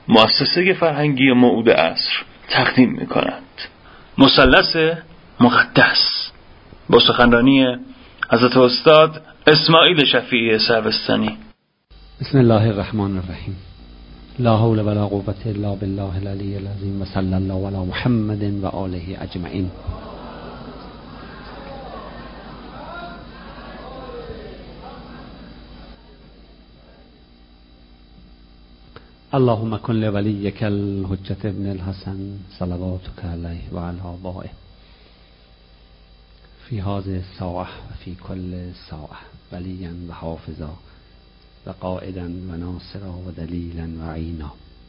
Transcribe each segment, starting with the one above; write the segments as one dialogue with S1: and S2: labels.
S1: مؤسسه فرهنگی موعود عصر تقدیم می‌کند. مثلث مقدس با سخنرانی حضرت استاد اسماعیل شفیعی سروستانی.
S2: بسم الله الرحمن الرحیم. لا حول ولا قوة الا بالله العلی العظیم و صلی الله علی محمد و آله اجمعین. اللهم کن لولیک الحجة ابن الحسن صلواتک علیه و علی آبائه فی هذه الساعة و فی کل ساعة ولیا و حافظا و قائدا و ناصرا و دلیلا و عینا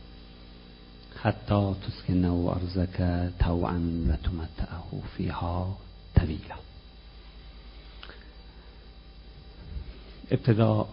S2: حتی تسکنه ارضک طوعا و تمتعه فیها طویلا. ابتدا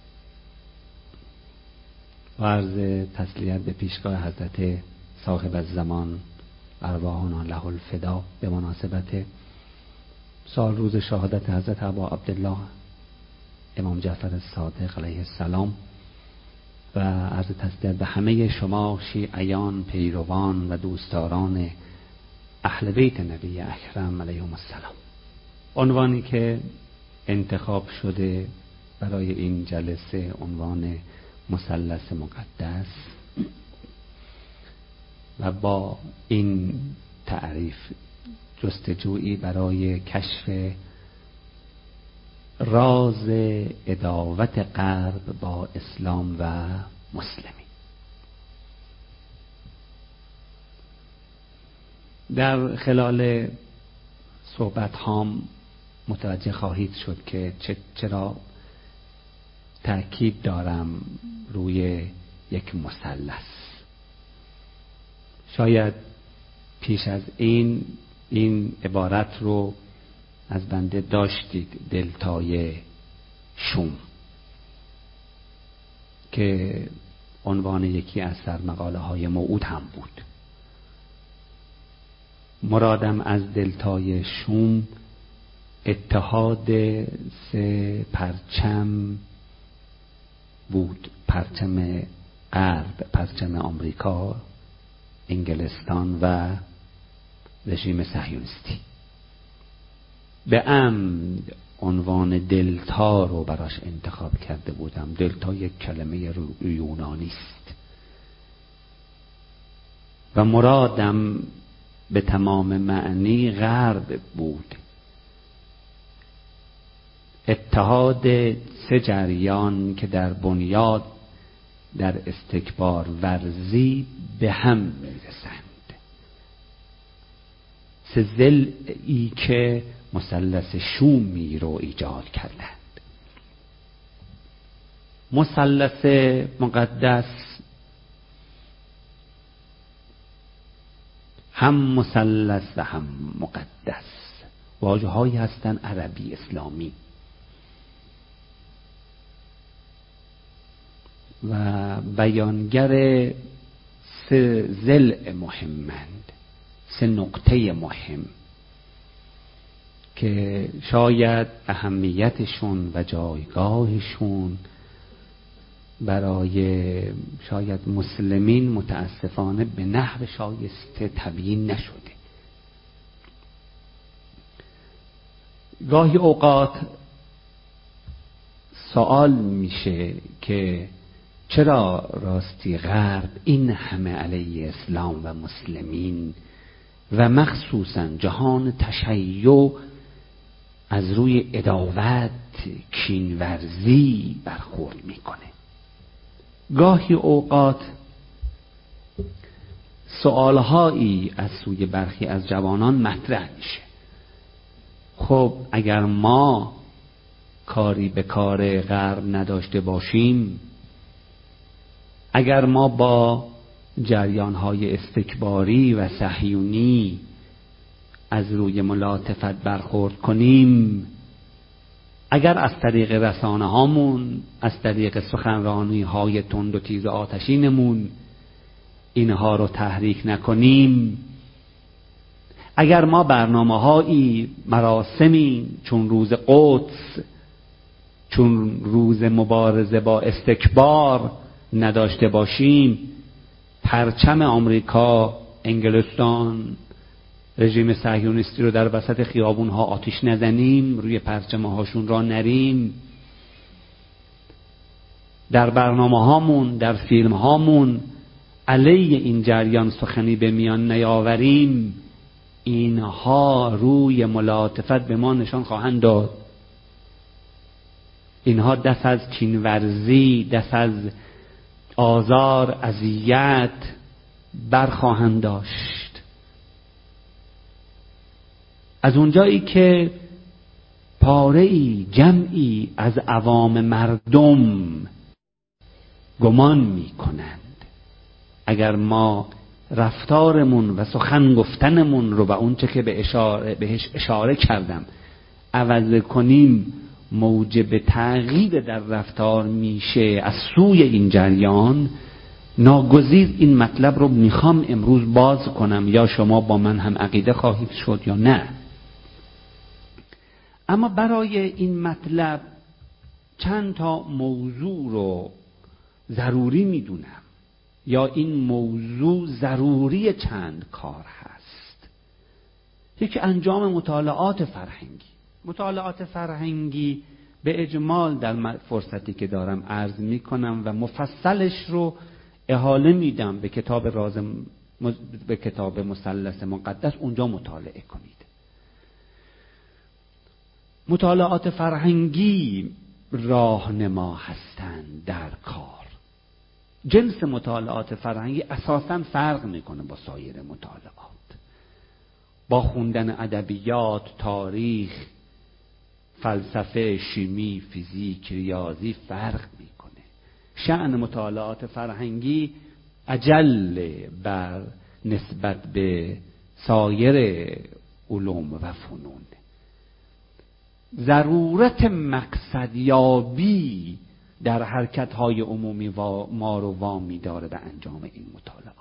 S2: و عرض تسلیت به پیشگاه حضرت صاحب الزمان ارواحنا له الفدا به مناسبت سال روز شهادت حضرت ابا عبدالله امام جعفر صادق علیه السلام و عرض تسلیت به همه شما شیعیان، پیروان و دوستداران اهل بیت نبی اکرم علیهم السلام. عنوانی که انتخاب شده برای این جلسه عنوان مثلث مقدس و با این تعریف جستجویی برای کشف راز عداوت غرب با اسلام و مسلمین. در خلال صحبت هام متوجه خواهید شد که چرا تأکید دارم روی یک مثلث. شاید پیش از این عبارت رو از بنده داشتید، دلتای شوم، که عنوان یکی از سرمقاله های موعود هم بود. مرادم از دلتای شوم اتحاد سه پرچم بود: پرچم غرب، پرچم آمریکا، انگلستان و رژیم صهیونیستی. به عمد عنوان دلتا رو براش انتخاب کرده بودم. دلتا یک کلمه یونانی است و مرادم به تمام معنی غرب بود. اتحاد سه جریان که در بنیاد در استکبار ورزی به هم میرسند. سه ضلعی که مثلث شومی رو ایجاد کردند. مثلث مقدس هم مثلث و هم مقدس واژه‌هایی هستند عربی اسلامی و بیانگر سه ضلع مهمند، سه نقطه مهم که شاید اهمیتشون و جایگاهشون برای شاید مسلمین متاسفانه به نحو شایسته تبیین نشده. گاهی اوقات سوال میشه که چرا راستی غرب این همه علیه اسلام و مسلمین و مخصوصا جهان تشیع از روی عداوت، کینورزی برخورد میکنه. گاهی اوقات سوالهایی از سوی برخی از جوانان مطرح میشه. خب اگر ما کاری به کار غرب نداشته باشیم، اگر ما با جریان‌های استکباری و صهیونی از روی ملاطفت برخورد کنیم، اگر از طریق رسانه هامون، از طریق سخنرانی های تند و تیز و آتشینمون اینها رو تحریک نکنیم، اگر ما برنامه‌هایی، مراسمی چون روز قدس، چون روز مبارزه با استکبار نداشته باشیم، پرچم آمریکا، انگلستان، رژیم صهیونیستی رو در وسط خیابون‌ها آتش نزنیم، روی پرچم‌هاشون را نریم، در برنامه‌هامون، در فیلم‌هامون علیه این جریان سخنی به میان نیاوریم، اینها روی ملاطفت به ما نشان خواهند داد. اینها دست از کینورزی، دست از آزار، اذیت برخواهند داشت. از اونجایی که پاره‌ای، جمعی از عوام مردم گمان می‌کنند اگر ما رفتارمون و سخن گفتنمون رو و اونچه که بهش اشاره کردم عوض کنیم موجب تغییر در رفتار میشه از سوی این جریان، ناگزیر این مطلب رو میخوام امروز باز کنم، یا شما با من هم عقیده خواهید شد یا نه. اما برای این مطلب چند تا موضوع رو ضروری میدونم، یا این موضوع ضروری چند کار هست. یکی انجام مطالعات فرهنگی. مطالعات فرهنگی به اجمال در فرصتی که دارم عرض میکنم و مفصلش رو احاله میدم به کتاب مثلث مقدس، اونجا مطالعه کنید. مطالعات فرهنگی راهنما هستند در کار. جنس مطالعات فرهنگی اساساً فرق میکنه با سایر مطالعات. با خوندن ادبیات، تاریخ، فلسفه، شیمی، فیزیک، ریاضی فرق میکنه. شأن مطالعات فرهنگی اجل بر نسبت به سایر علوم و فنون. ضرورت مقصدیابی در حرکت‌های عمومی ما رو وامی داره به انجام این مطالعات.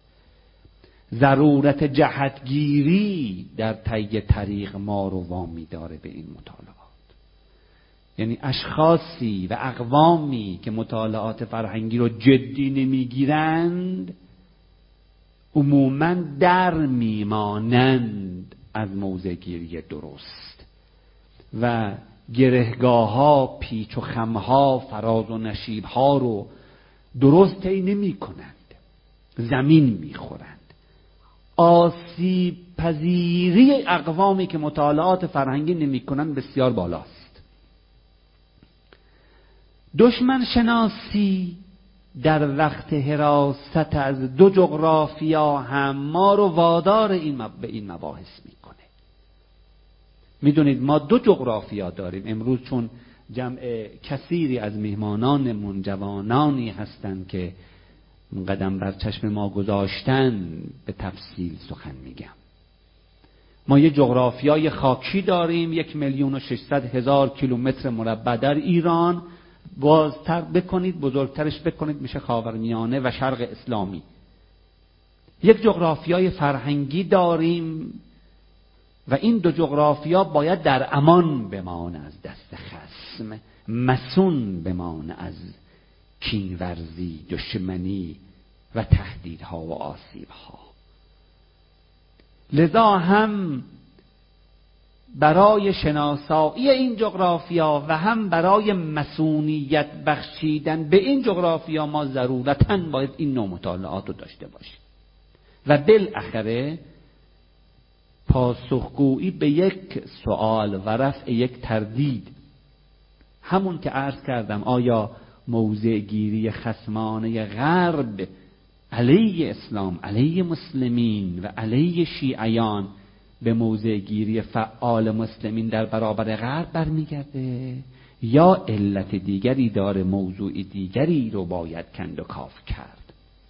S2: ضرورت جهتگیری در طی طریق ما رو وامی داره به این مطالعات. یعنی اشخاصی و اقوامی که مطالعات فرهنگی رو جدی نمیگیرند عموماً در میمانند از موضع گیری درست و گرهگاه ها، پیچ و خم ها، فراز و نشیب ها رو درست طی نمی کنند، زمین می خورند. آسیب پذیری اقوامی که مطالعات فرهنگی نمی کنند بسیار بالاست. دشمن شناسی در وقت حراست از دو جغرافیا هم ما رو وادار به این مباحث می کنه. میدونید ما دو جغرافیا داریم امروز، چون جمع کثیری از میهمانانمون جوانانی هستند که قدم بر چشم ما گذاشتن به تفصیل سخن میگم. ما یه جغرافیای خاکی داریم، 1,600,000 کیلومتر مربع در ایران. بازتر بکنید، بزرگترش بکنید، میشه خاورمیانه و شرق اسلامی. یک جغرافیای فرهنگی داریم و این دو جغرافیا باید در امان بمانه از دست خصم، مسون بمانه از کینورزی، دشمنی و تهدیدها و آسیبها. لذا هم برای شناسایی این جغرافیا و هم برای مسئولیت بخشیدن به این جغرافیا ما ضرورتاً باید این نوع مطالعات رو داشته باشیم و بالاخره پاسخگویی به یک سوال و رفع یک تردید. همون که عرض کردم، آیا موضع گیری خصمانه غرب علیه اسلام، علیه مسلمین و علیه شیعیان به موضع گیری فعال مسلمین در برابر غرب برمیگرده یا علت دیگری داره، موضوع دیگری رو باید کند و کاف کرد؟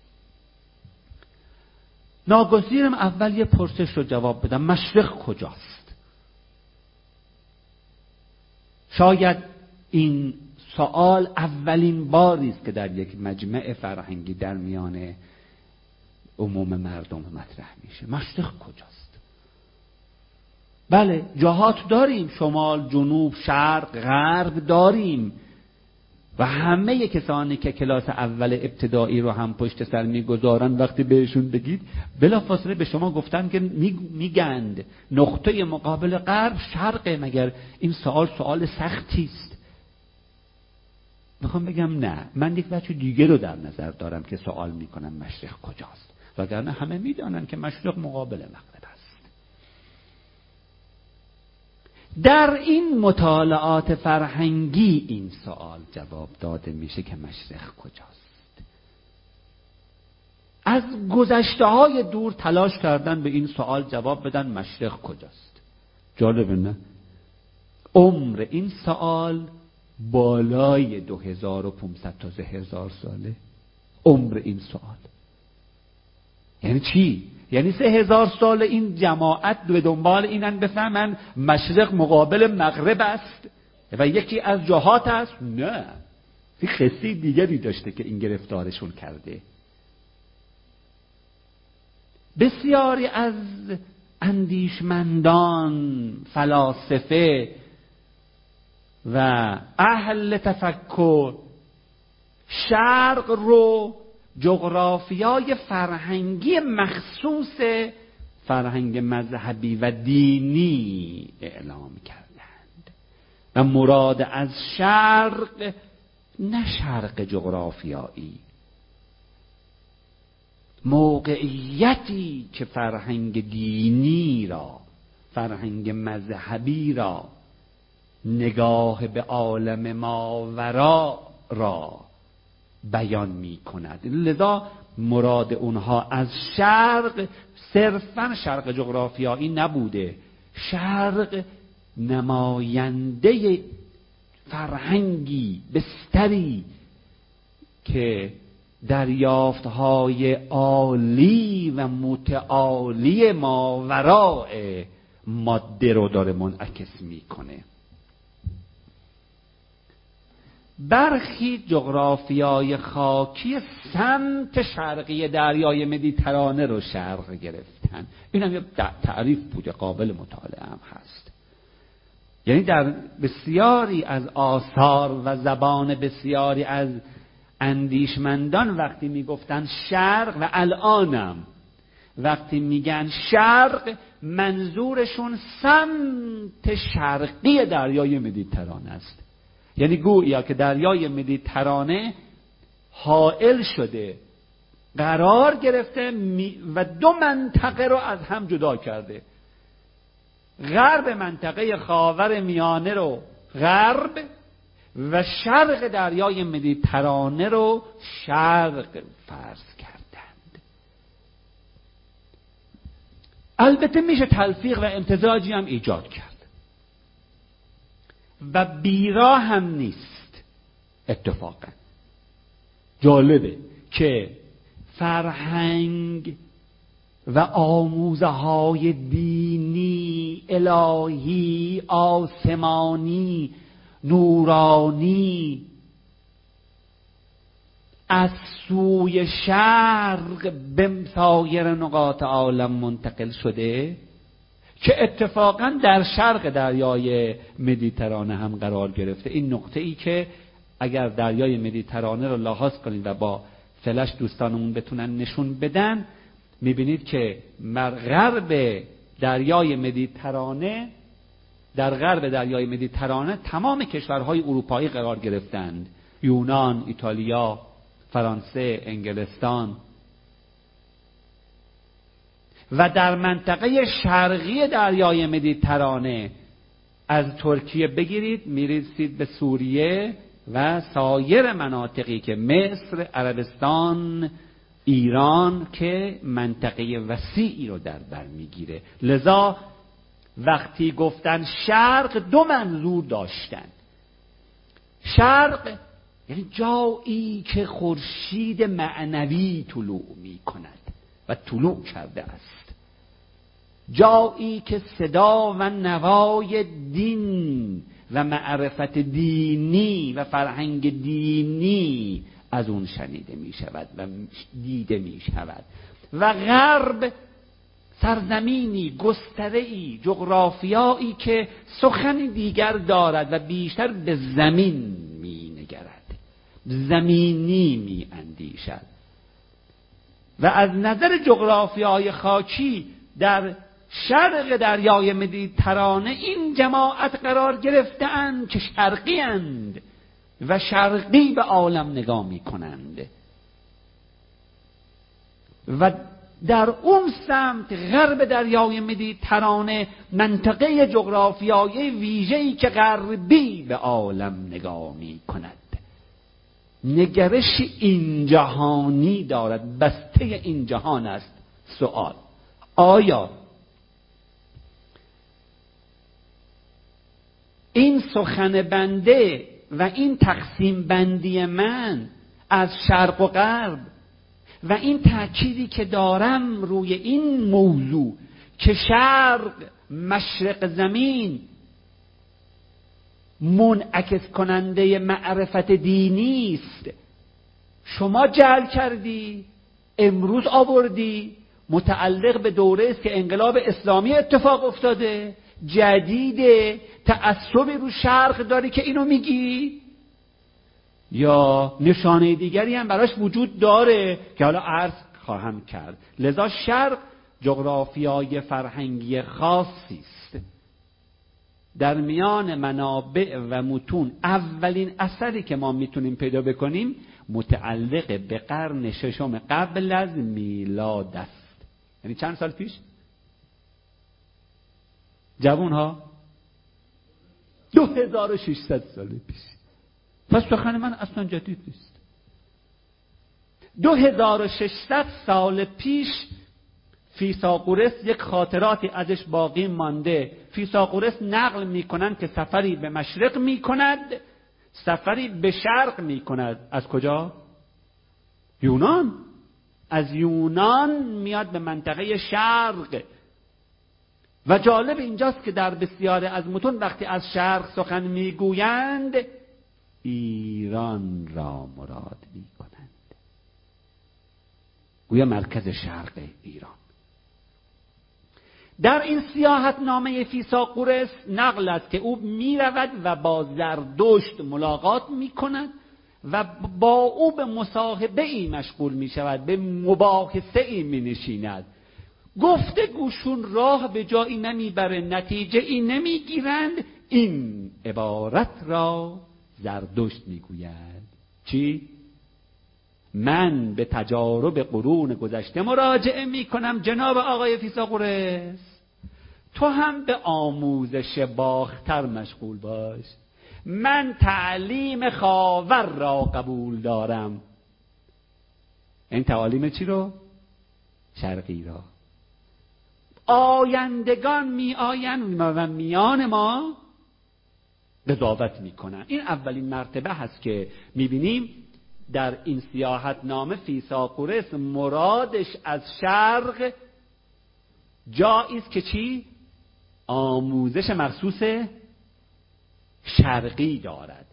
S2: ناگزیرم اول یه پرسش رو جواب بدم: مشرق کجاست؟ شاید این سوال اولین باری است که در یک مجمع فرهنگی در میان عموم مردم مطرح میشه. مشرق کجاست؟ بله، جهات داریم، شمال، جنوب، شرق، غرب داریم، و همه کسانی که کلاس اول ابتدایی رو هم پشت سر میگذارن وقتی بهشون بگید بلافاصله به شما گفتن که میگند نقطه مقابل غرب شرقه. مگر این سوال سختی است؟ میخوام بگم نه، من یک وجه دیگه رو در نظر دارم که سوال میکنم مشرق کجاست، وگرنه همه میدانن که مشرق مقابل مغرب است. در این مطالعات فرهنگی این سوال جواب داده میشه که مشرق کجاست. از گذشته‌های دور تلاش کردن به این سوال جواب بدن مشرق کجاست. جالبه نه؟ عمر این سوال بالای 2500 تا 1000 ساله. عمر این سوال یعنی چی؟ یعنی 3000 سال این جماعت به دنبال اینن بفهمن مشرق مقابل مغرب است و یکی از جهات است؟ نه، این قصه دیگری داشته که این گرفتارشون کرده. بسیاری از اندیشمندان، فلاسفه و اهل تفکر شرق رو جغرافیای فرهنگی مخصوص فرهنگ مذهبی و دینی اعلام کردند و مراد از شرق نه شرق جغرافیایی، موقعیتی که فرهنگ دینی را، فرهنگ مذهبی را، نگاه به عالم ماورا را بیان می کند. لذا مراد اونها از شرق صرفاً شرق جغرافیایی نبوده، شرق نماینده فرهنگی بستری که دریافتهای عالی و متعالی ماوراء ماده رو داره منعکس میکنه. برخی جغرافیای خاکی سمت شرقی دریای مدیترانه رو شرق گرفتن. این هم یه تعریف بوده، قابل مطالعه هم هست. یعنی در بسیاری از آثار و زبان بسیاری از اندیشمندان وقتی میگفتن شرق و الانم وقتی میگن شرق منظورشون سمت شرقی دریای مدیترانه است. یعنی گویا که دریای مدیترانه حائل شده، قرار گرفته و دو منطقه رو از هم جدا کرده. غرب منطقه خاور میانه رو غرب و شرق دریای مدیترانه رو شرق فرض کردند. البته میشه تلفیق و امتزاجی هم ایجاد کرد و بیرا هم نیست. اتفاقا جالبه که فرهنگ و آموزه های دینی، الهی، آسمانی، نورانی از سوی شرق به سایر نقاط عالم منتقل شده که اتفاقا در شرق دریای مدیترانه هم قرار گرفته. این نقطه ای که اگر دریای مدیترانه رو لحاظ کنید و با فلش دوستانمون بتونن نشون بدن، میبینید که غرب دریای مدیترانه، در غرب دریای مدیترانه تمام کشورهای اروپایی قرار گرفتند: یونان، ایتالیا، فرانسه، انگلستان. و در منطقه شرقی دریای مدیترانه از ترکیه بگیرید میرسید به سوریه و سایر مناطقی که مصر، عربستان، ایران که منطقه وسیعی رو در بر میگیره. لذا وقتی گفتن شرق دو منظور داشتن. شرق یعنی جایی که خورشید معنوی طلوع می کند و طلوع کرده است، جایی که صدا و نوای دین و معرفت دینی و فرهنگ دینی از اون شنیده می شود و دیده می شود. و غرب سرزمینی، گستره‌ای، جغرافیایی که سخن دیگر دارد و بیشتر به زمین می نگرد. زمینی می اندیشد و از نظر جغرافیای خاکی در شرق دریای مدیترانه این جماعت قرار گرفته‌اند که شرقی اند و شرقی به عالم نگاه می کنند و در اون سمت غرب دریای مدیترانه منطقه جغرافیایی ویژه‌ای که غربی به عالم نگاه می کند. نگرش این جهانی دارد، بسته این جهان است. سوال: آیا این سخن بنده و این تقسیم بندی من از شرق و غرب و این تأکیدی که دارم روی این موضوع که شرق مشرق زمین منعکس کننده معرفت دینی است، شما جعل کردی، امروز آوردی، متعلق به دوره است که انقلاب اسلامی اتفاق افتاده، جدیده، تعصبی رو شرق داری که اینو میگی؟ یا نشانه دیگری هم براش وجود داره که حالا عرض خواهم کرد. لذا شرق جغرافیای فرهنگی خاصی است. در میان منابع و متون اولین اثری که ما میتونیم پیدا بکنیم متعلق به قرن ششم قبل از میلاد است. یعنی چند سال پیش؟ جوان ها 2600 سال پیش. پس سخن من اصلا جدید نیست. 2600 سال پیش فیثاغورس یک خاطراتی ازش باقی مانده. فیثاغورس نقل میکنند که سفری به مشرق میکند، سفری به شرق میکند. از کجا؟ یونان. از یونان میاد به منطقه شرق. و جالب اینجاست که در بسیاری از متون وقتی از شرق سخن میگویند ایران را مراد میکنند، گویا مرکز شرق ایران. در این سیاحت نامه فیثاغورس نقل است که او میرود و با زردشت ملاقات میکند و با او به مصاحبه ای مشغول میشود، به مباحثه ای مینشیند. گفتگوشون راه به جایی نمیبره، نتیجه ای نمیگیرند. این عبارت را زردشت میگوید. چی؟ من به تجارب قرون گذشته مراجعه میکنم جناب آقای فیثاغورس، تو هم به آموزش باختر مشغول باش. من تعلیم خاور را قبول دارم. این تعالیم چی رو؟ شرقی را. آیندگان می آیند و میان ما قضاوت می کنند. این اولین مرتبه هست که می بینیم در این سیاحت نامه فیثاغورس مرادش از شرق جایی است که چی؟ آموزش مخصوص شرقی دارد.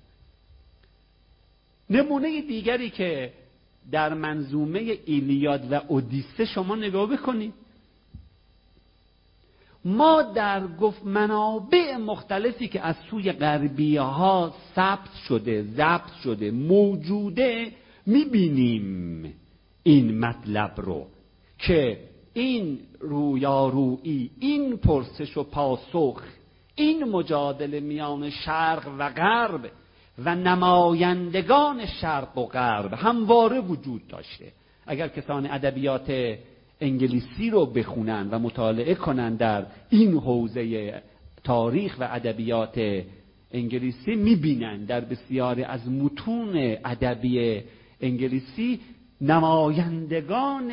S2: نمونه دیگری که در منظومه ایلیاد و اودیسه شما نگاه بکنید، ما در گفت منابع مختلفی که از سوی غربیه ها ضبط شده موجوده میبینیم این مطلب رو که این رویارویی، این پرسش و پاسخ، این مجادله میان شرق و غرب و نمایندگان شرق و غرب همواره وجود داشته. اگر کسان ادبیات انگلیسی رو بخونن و مطالعه کنن در این حوزه تاریخ و ادبیات انگلیسی، میبینن در بسیاری از متون ادبی انگلیسی نمایندگان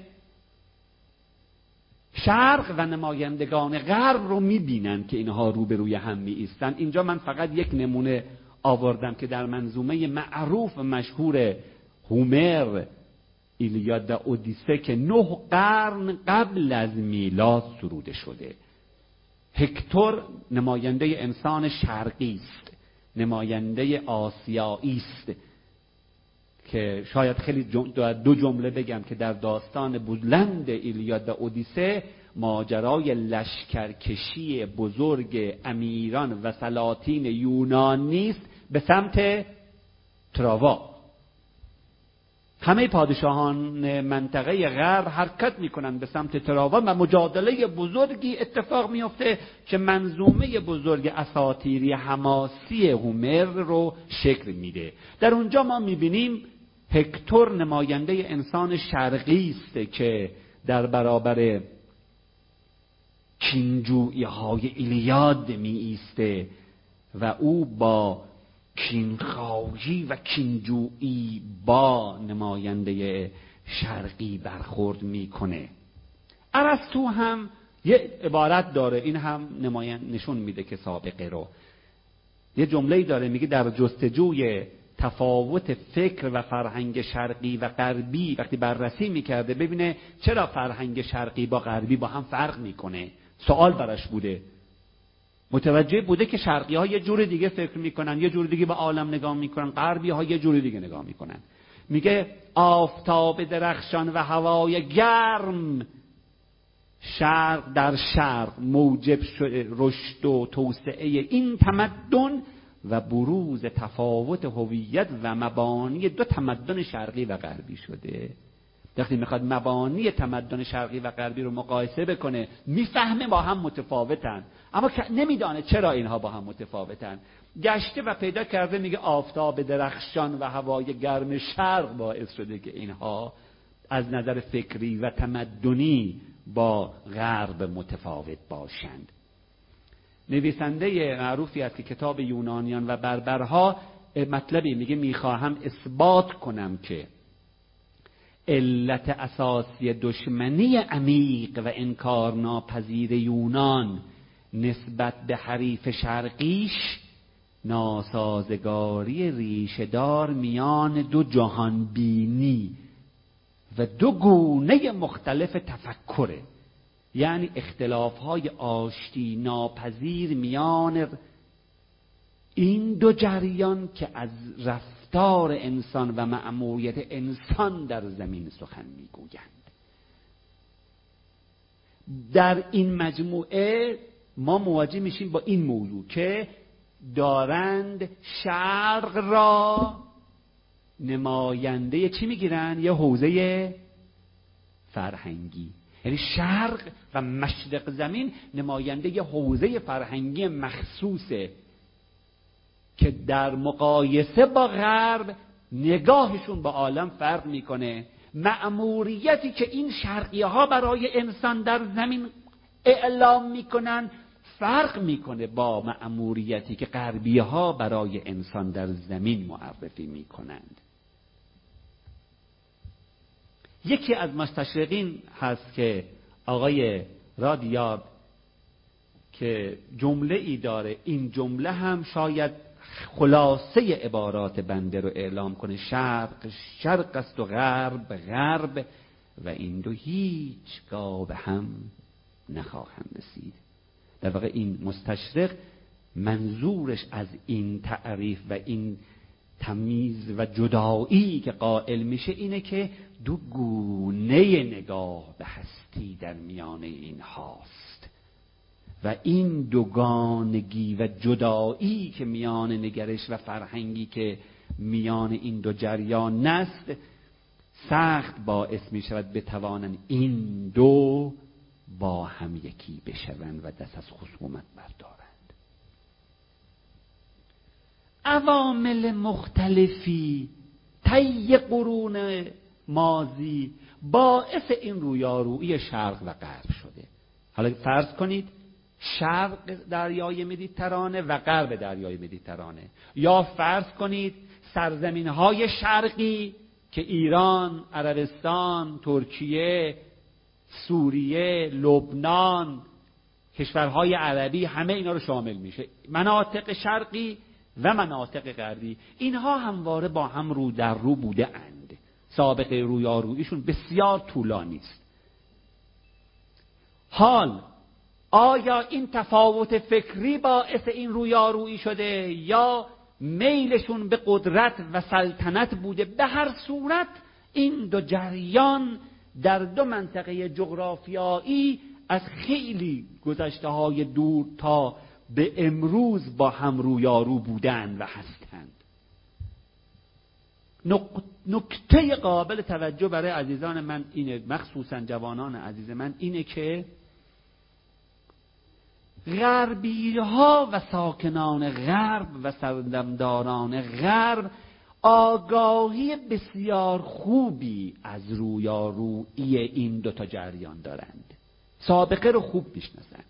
S2: شرق و نمایندگان غرب رو میبینن که اینها روبروی هم می ایستن. اینجا من فقط یک نمونه آوردم که در منظومه معروف و مشهور هومر ایلیاد و اودیسه که 9 قرن قبل از میلاد سروده شده. هکتور نماینده انسان شرقی است، نماینده آسیایی است که شاید خیلی دو جمله بگم که در داستان بلند ایلیاد و اودیسه ماجرای لشکرکشی بزرگ امیران و سلاطین یونانی است به سمت تراوا. همه پادشاهان منطقه غرب حرکت میکنن به سمت تراوان و مجادله بزرگی اتفاق میفته که منظومه بزرگ اساطیری حماسی هومر رو شکل میده. در اونجا ما میبینیم هکتور نماینده انسان شرقی است که در برابر کینجویی های ایلیاد می ایسته و او با کینخواهی و کینجویی با نماینده شرقی برخورد میکنه. ارسطو هم یه عبارت داره، این هم نشون میده که سابقه رو. یه جمله‌ای داره میگه در جستجوی تفاوت فکر و فرهنگ شرقی و غربی وقتی بررسی میکرده ببینه چرا فرهنگ شرقی با غربی با هم فرق میکنه، سوال براش بوده. متوجه بوده که شرقی ها یه جور دیگه فکر میکنن، یه جور دیگه به عالم نگاه میکنن، غربی ها یه جور دیگه نگاه میکنن. میگه آفتاب درخشان و هوای گرم شرق در شرق موجب رشد و توسعه این تمدن و بروز تفاوت هویت و مبانی دو تمدن شرقی و غربی شده. وقتی میخواد مبانی تمدن شرقی و غربی رو مقایسه بکنه میفهمه با هم متفاوتن، اما نمیدانه چرا اینها با هم متفاوتن. گشته و پیدا کرده میگه آفتاب درخشان و هوای گرم شرق باعث شده که اینها از نظر فکری و تمدنی با غرب متفاوت باشند. نویسنده معروفی است که کتاب یونانیان و بربرها مطلبی میگه میخواهم اثبات کنم که علت اساسی دشمنی عمیق و انکارناپذیر یونان نسبت به حریف شرقیش ناسازگاری ریشه‌دار میان دو جهان بینی و دو گونه مختلف تفکره، یعنی اختلاف‌های آشتی ناپذیر میان این دو جریان که از رفتار انسان و مأموریت انسان در زمین سخن میگویند. در این مجموعه ما مواجه میشیم با این موضوع که دارند شرق را نماینده چی میگیرن؟ یه حوزه فرهنگی، یعنی شرق و مشرق زمین نماینده یه حوزه فرهنگی مخصوصه که در مقایسه با غرب نگاهشون با عالم فرق میکنه. مأموریتی که این شرقی ها برای انسان در زمین اعلام میکنن فرق میکنه با مأموریتی که غربی ها برای انسان در زمین معرفی میکنند. یکی از مستشرقین هست که آقای رادیارد که جمله ای داره، این جمله هم شاید خلاصه عبارات بنده رو اعلام کنه: شرق شرق است و غرب غرب و این دو هیچگاه به هم نخواهند رسید. در واقع این مستشرق منظورش از این تعریف و این تمیز و جدایی که قائل میشه اینه که دو گونه نگاه به هستی در میان این هاست و این دوگانگی و جدایی که میان نگرش و فرهنگی که میان این دو جریان است سخت باعث می شود بتوانند این دو با هم یکی بشوند و دست از خصومت بردارند. عوامل مختلفی طی قرون ماضی باعث این رویارویی شرق و غرب شده. حالا فرض کنید شرق دریای مدیترانه و غرب دریای مدیترانه، یا فرض کنید سرزمین‌های شرقی که ایران، عربستان، ترکیه، سوریه، لبنان، کشورهای عربی، همه اینا رو شامل میشه، مناطق شرقی و مناطق غربی. اینها همواره با هم رو در رو بوده اند، سابقه رویاروییشون بسیار طولانی است. حال آیا این تفاوت فکری باعث این رویارویی شده یا میلشون به قدرت و سلطنت بوده؟ به هر صورت این دو جریان در دو منطقه جغرافیایی از خیلی گذشته‌های دور تا به امروز با هم رویارو بودند و هستند. نکته قابل توجه برای عزیزان من اینه، مخصوصا جوانان عزیز من، اینه که غربی ها و ساکنان غرب و سردمداران غرب آگاهی بسیار خوبی از رویارویی این دوتا جریان دارند، سابقه رو خوب میشناسند.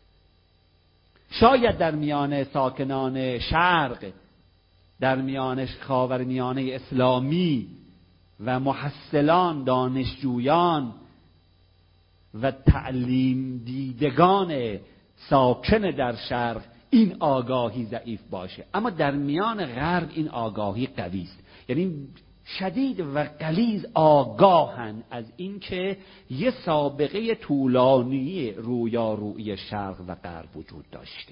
S2: شاید در میان ساکنان شرق، در میان خاورمیانه اسلامی و محصلان، دانشجویان و تعلیم دیدگان ساکن در شرق این آگاهی ضعیف باشه، اما در میان غرب این آگاهی قوی است. یعنی شدید و غلیظ آگاهن از این که یه سابقه طولانی رویارویی شرق و غرب وجود داشته.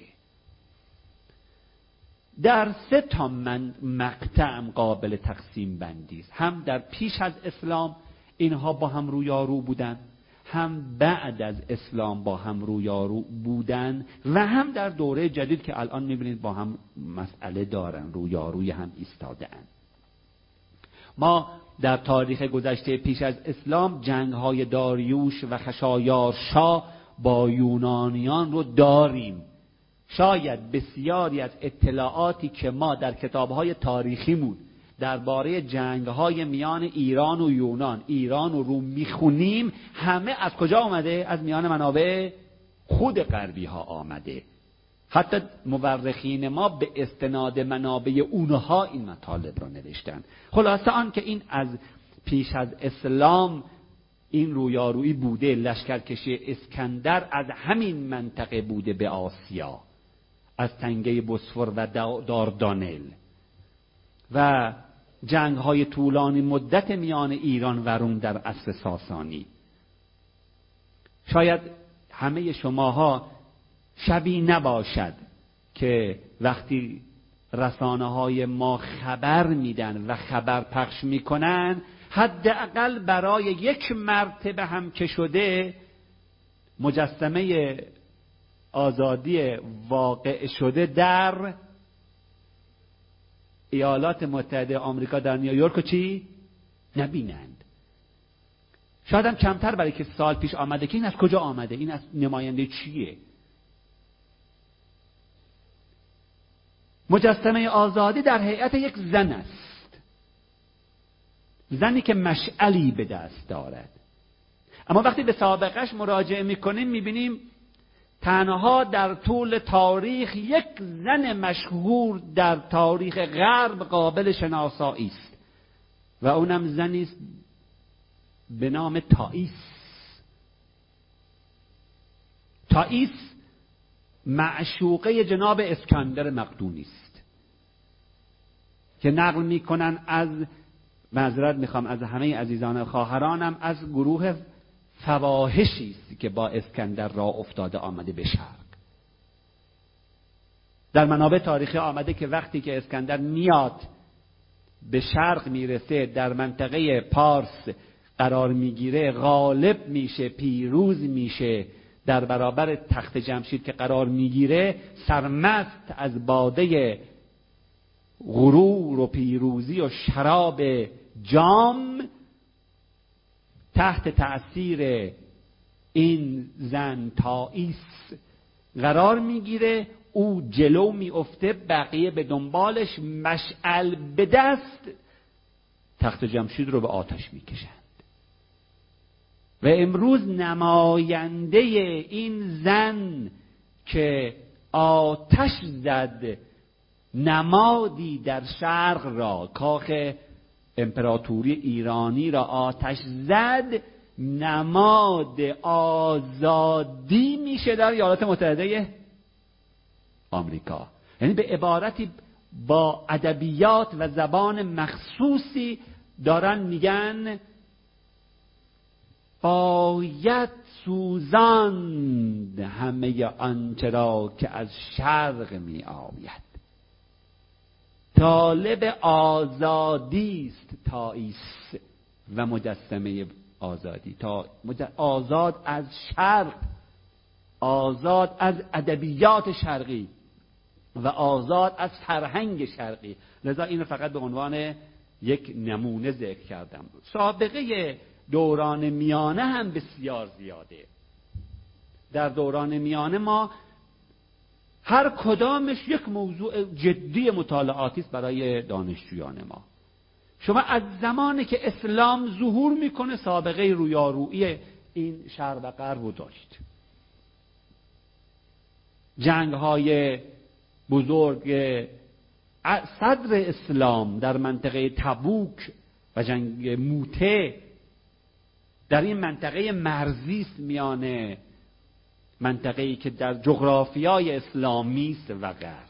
S2: در 3 مقطع قابل تقسیم بندی است. هم در پیش از اسلام اینها با هم رویارو بودن، هم بعد از اسلام با هم رویارو بودن، و هم در دوره جدید که الان میبینید با هم مسئله دارن، رویاروی هم ایستاده‌اند. ما در تاریخ گذشته پیش از اسلام جنگ‌های داریوش و خشایارشا با یونانیان رو داریم. شاید بسیاری از اطلاعاتی که ما در کتاب‌های تاریخیمون درباره جنگ‌های میان ایران و یونان، ایران و روم میخونیم، همه از کجا آمده؟ از میان منابع خود غربی ها آمده. حتی مورخین ما به استناد منابع اونها این مطالب رو نوشتن. خلاصه آن که این از پیش از اسلام این رویارویی بوده. لشکرکشی اسکندر از همین منطقه بوده به آسیا، از تنگه بوسفور و داردانل، و جنگ‌های طولانی مدت میان ایران و روم در عصر ساسانی. شاید همه شماها شبیه نباشد که وقتی رسانه‌های ما خبر میدن و خبر پخش میکنن، حداقل برای 1 مرتبه هم که شده مجسمه آزادی واقع شده در ایالات متحده آمریکا در نیویورک و چی نبینند. شاید هم کمتر، برای که سال پیش آمده که این از کجا آمده، این از نماینده چیه. مجسمه آزادی در هیئت یک زن است، زنی که مشعلی به دست دارد. اما وقتی به سابقش مراجعه میکنیم میبینیم تنها در طول تاریخ یک زن مشهور در تاریخ غرب قابل شناسایی است و اونم زنی است به نام تائیس. تائیس معشوقه جناب اسکندر مقدونی است که نقل میکنن از، معذرت میخوام از همه عزیزان خواهرانم، از گروه فواحشی است که با اسکندر را افتاده آمده به شرق. در منابع تاریخی آمده که وقتی که اسکندر میاد به شرق میرسه، در منطقه پارس قرار میگیره، غالب میشه، پیروز میشه در برابر تخت جمشید که قرار میگیره، سرمست از باده غرور و پیروزی و شراب جام تحت تأثیر این زن تائیس قرار میگیره. او جلو میافته، بقیه به دنبالش، مشعل به دست تخت جمشید رو به آتش میکشند. و امروز نماینده این زن که آتش زد نمادی در شرق را، کاخ امپراتوری ایرانی را آتش زد، نماد آزادی میشه در ایالات متحده آمریکا. یعنی به عبارتی با ادبیات و زبان مخصوصی دارن میگن باید سوزاند همه آنچه را که از شرق می آید. طالب آزادی است تائیس و مجسمه آزادی، آزاد از شرق، آزاد از ادبیات شرقی و آزاد از فرهنگ شرقی. لذا اینو فقط به عنوان یک نمونه ذکر کردم. سابقه دوران میانه هم بسیار زیاده. در دوران میانه ما هر کدامش یک موضوع جدی مطالعاتی است برای دانشجویان ما. شما از زمانی که اسلام ظهور میکنه سابقه رویارویی این شرق و غرب رو داشت. جنگ های بزرگ صدر اسلام در منطقه تبوک و جنگ موته در این منطقه مرزی است میان منطقه‌ای که در جغرافیای اسلامی است و غرب.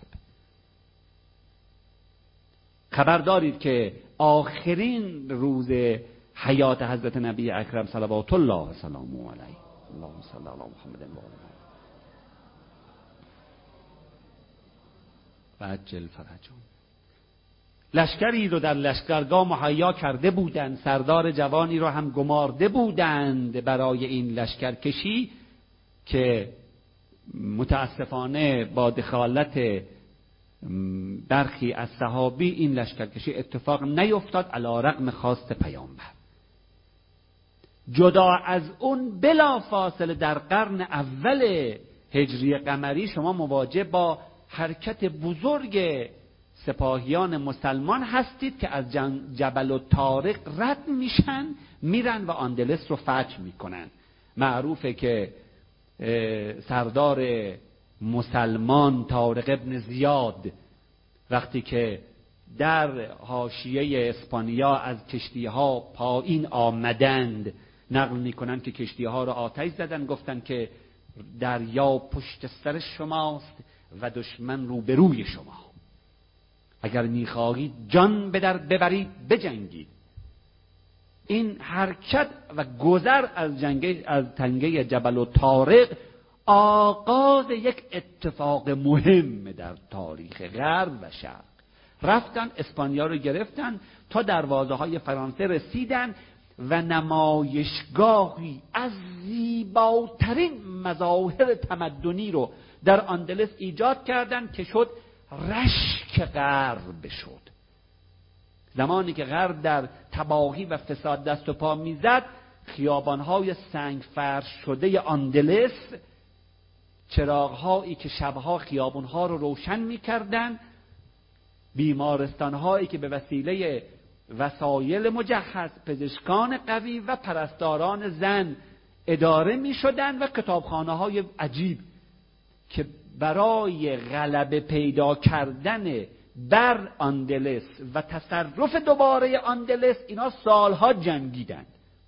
S2: خبر دارید که آخرین روز حیات حضرت نبی اکرم صلوات الله و سلامه علیه، اللهم صل علی محمد و آله عجل فرجهم، لشکری رو در لشکرگاه مهیا کرده بودند، سردار جوانی رو هم گمارده بودند برای این لشکرکشی که متاسفانه با دخالت برخی از صحابی این لشکرکشی اتفاق نیفتاد علی رغم خواست پیامبر. جدا از اون بلا فاصله در قرن اول هجری قمری شما مواجه با حرکت بزرگ سپاهیان مسلمان هستید که از جبل الطارق رد میشن میرن و اندلس رو فتح میکنن. معروفه که سردار مسلمان طارق ابن زیاد وقتی که در حاشیه اسپانیا از کشتی‌ها پایین آمدند نقل میکنن که کشتی‌ها را آتش زدن، گفتن که دریا پشت سر شماست و دشمن روبروی شما، اگر میخواهید جان به در ببرید بجنگید. این حرکت و گذر از تنگه جبل الطارق آغاز یک اتفاق مهم در تاریخ غرب و شرق. رفتن اسپانیا رو گرفتن تا دروازه های فرانسه رسیدن و نمایشگاهی از زیباترین مظاهر تمدنی رو در اندلس ایجاد کردند که شد رشک غرب شد. زمانی که غرب در تباهی و فساد دست و پا میزد، خیابان‌های سنگ فرش شده اندلس، چراغ‌هایی که شبها خیابان‌ها رو روشن می‌کردند، بیمارستان‌هایی که به وسیله وسایل مجهز، پزشکان قوی و پرستاران زن اداره می‌شدند و کتابخانه‌های عجیب که برای غلبه پیدا کردن بر اندلس و تصرف دوباره اندلس اینا سالها جنگیدند.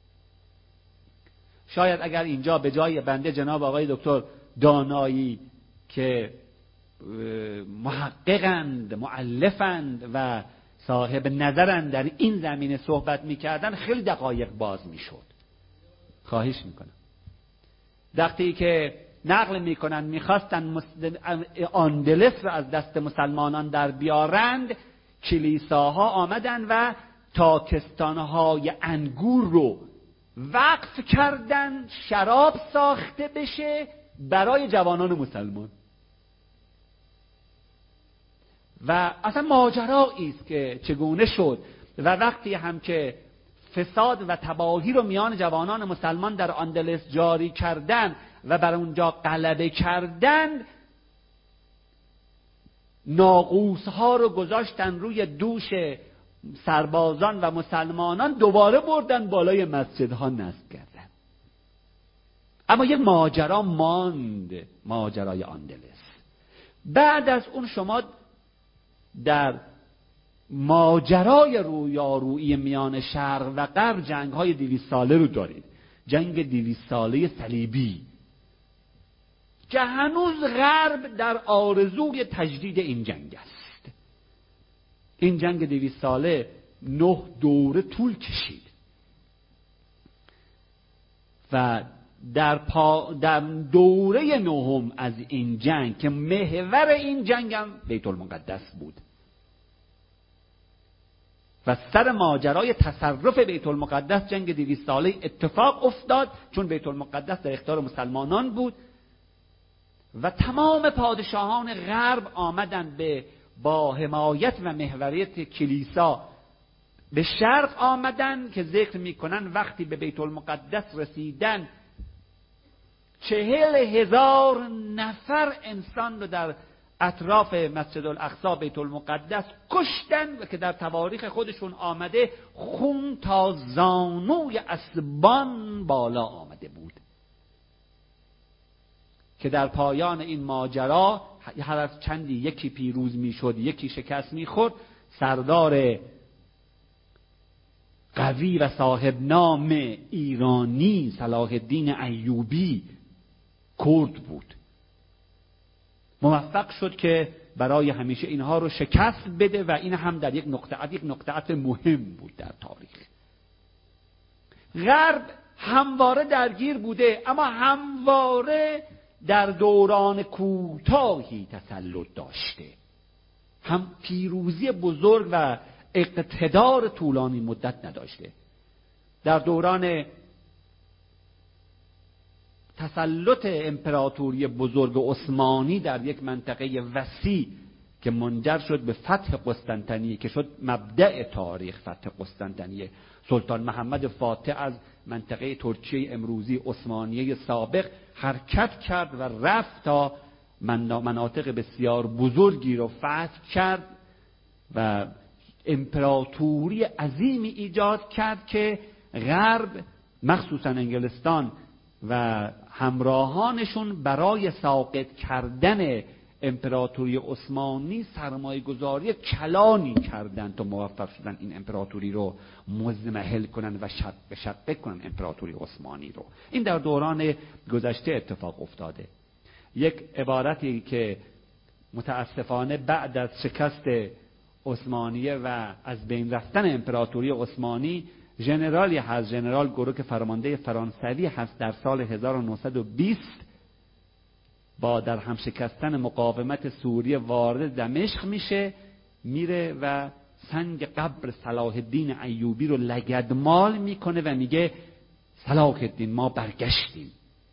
S2: شاید اگر اینجا به جای بنده جناب آقای دکتر دانایی که محققند، مؤلفند و صاحب نظرند در این زمینه صحبت میکردن خیلی دقایق باز میشد. خواهش میکنم. وقتی که نقل میکنن میخواستن اندلس رو از دست مسلمانان در بیارند، کلیساها آمدن و تاکستانهای انگور رو وقف کردن شراب ساخته بشه برای جوانان مسلمان. و اصلا ماجرایی است که چگونه شد و وقتی هم که فساد و تباهی رو میان جوانان مسلمان در اندلس جاری کردن و بر اونجا غلبه کردن، ناقوس‌ها رو گذاشتن روی دوش سربازان و مسلمانان، دوباره بردن بالای مسجدها نصب کردن. اما یک ماجرا ماند، ماجرای اندلس. بعد از اون شما در ماجرای رویارویی میان شرق و غرب جنگ‌های 200 ساله رو دارید. جنگ 200 ساله صلیبی که هنوز غرب در آرزوی تجدید این جنگ است. این جنگ 200 ساله 9 دوره طول کشید و در دوره نهم از این جنگ که محور این جنگ هم بیت المقدس بود و سر ماجرای تصرف بیت المقدس جنگ 200 ساله اتفاق افتاد، چون بیت المقدس در اختیار مسلمانان بود و تمام پادشاهان غرب آمدند با حمایت و محوریت کلیسا به شرق آمدن که ذکر میکنن وقتی به بیت المقدس رسیدن 40,000 نفر انسان رو در اطراف مسجد الاقصی بیت المقدس کشتن و که در تواریخ خودشون آمده خون تا زانوی اسبان بالا آمده بود، که در پایان این ماجرا هر از چندی یکی پیروز میشد یکی شکست میخورد. سردار قوی و صاحب نام ایرانی صلاح الدین ایوبی کرد بود، موفق شد که برای همیشه اینها رو شکست بده و این هم در یک نقطه مهم بود در تاریخ. غرب همواره درگیر بوده، اما همواره در دوران کوتاهی تسلط داشته، هم پیروزی بزرگ و اقتدار طولانی مدت نداشته. در دوران تسلط امپراتوری بزرگ عثمانی در یک منطقه وسیع که منجر شد به فتح قسطنطنیه، که شد مبدأ تاریخ فتح قسطنطنیه، سلطان محمد فاتح از منطقه ترکیه امروزی عثمانیه سابق حرکت کرد و رفت تا مناطق بسیار بزرگی رو فتح کرد و امپراتوری عظیمی ایجاد کرد که غرب مخصوصا انگلستان و همراهانشون برای ساقط کردن امپراتوری عثمانی سرمایه گذاری کلانی کردن تا موفق شدن این امپراتوری رو مزمحل کنن و شق کنن امپراتوری عثمانی رو. این در دوران گذشته اتفاق افتاده. یک عبارتی که متاسفانه بعد از شکست عثمانیه و از بین رفتن امپراتوری عثمانی ژنرالی هست، ژنرال گروک فرمانده فرانسوی هست، در سال 1920 با در هم شکستن مقاومت سوریه وارد دمشق میشه، میره و سنگ قبر صلاح الدین ایوبی رو لگدمال میکنه و میگه صلاح الدین ما برگشتیم،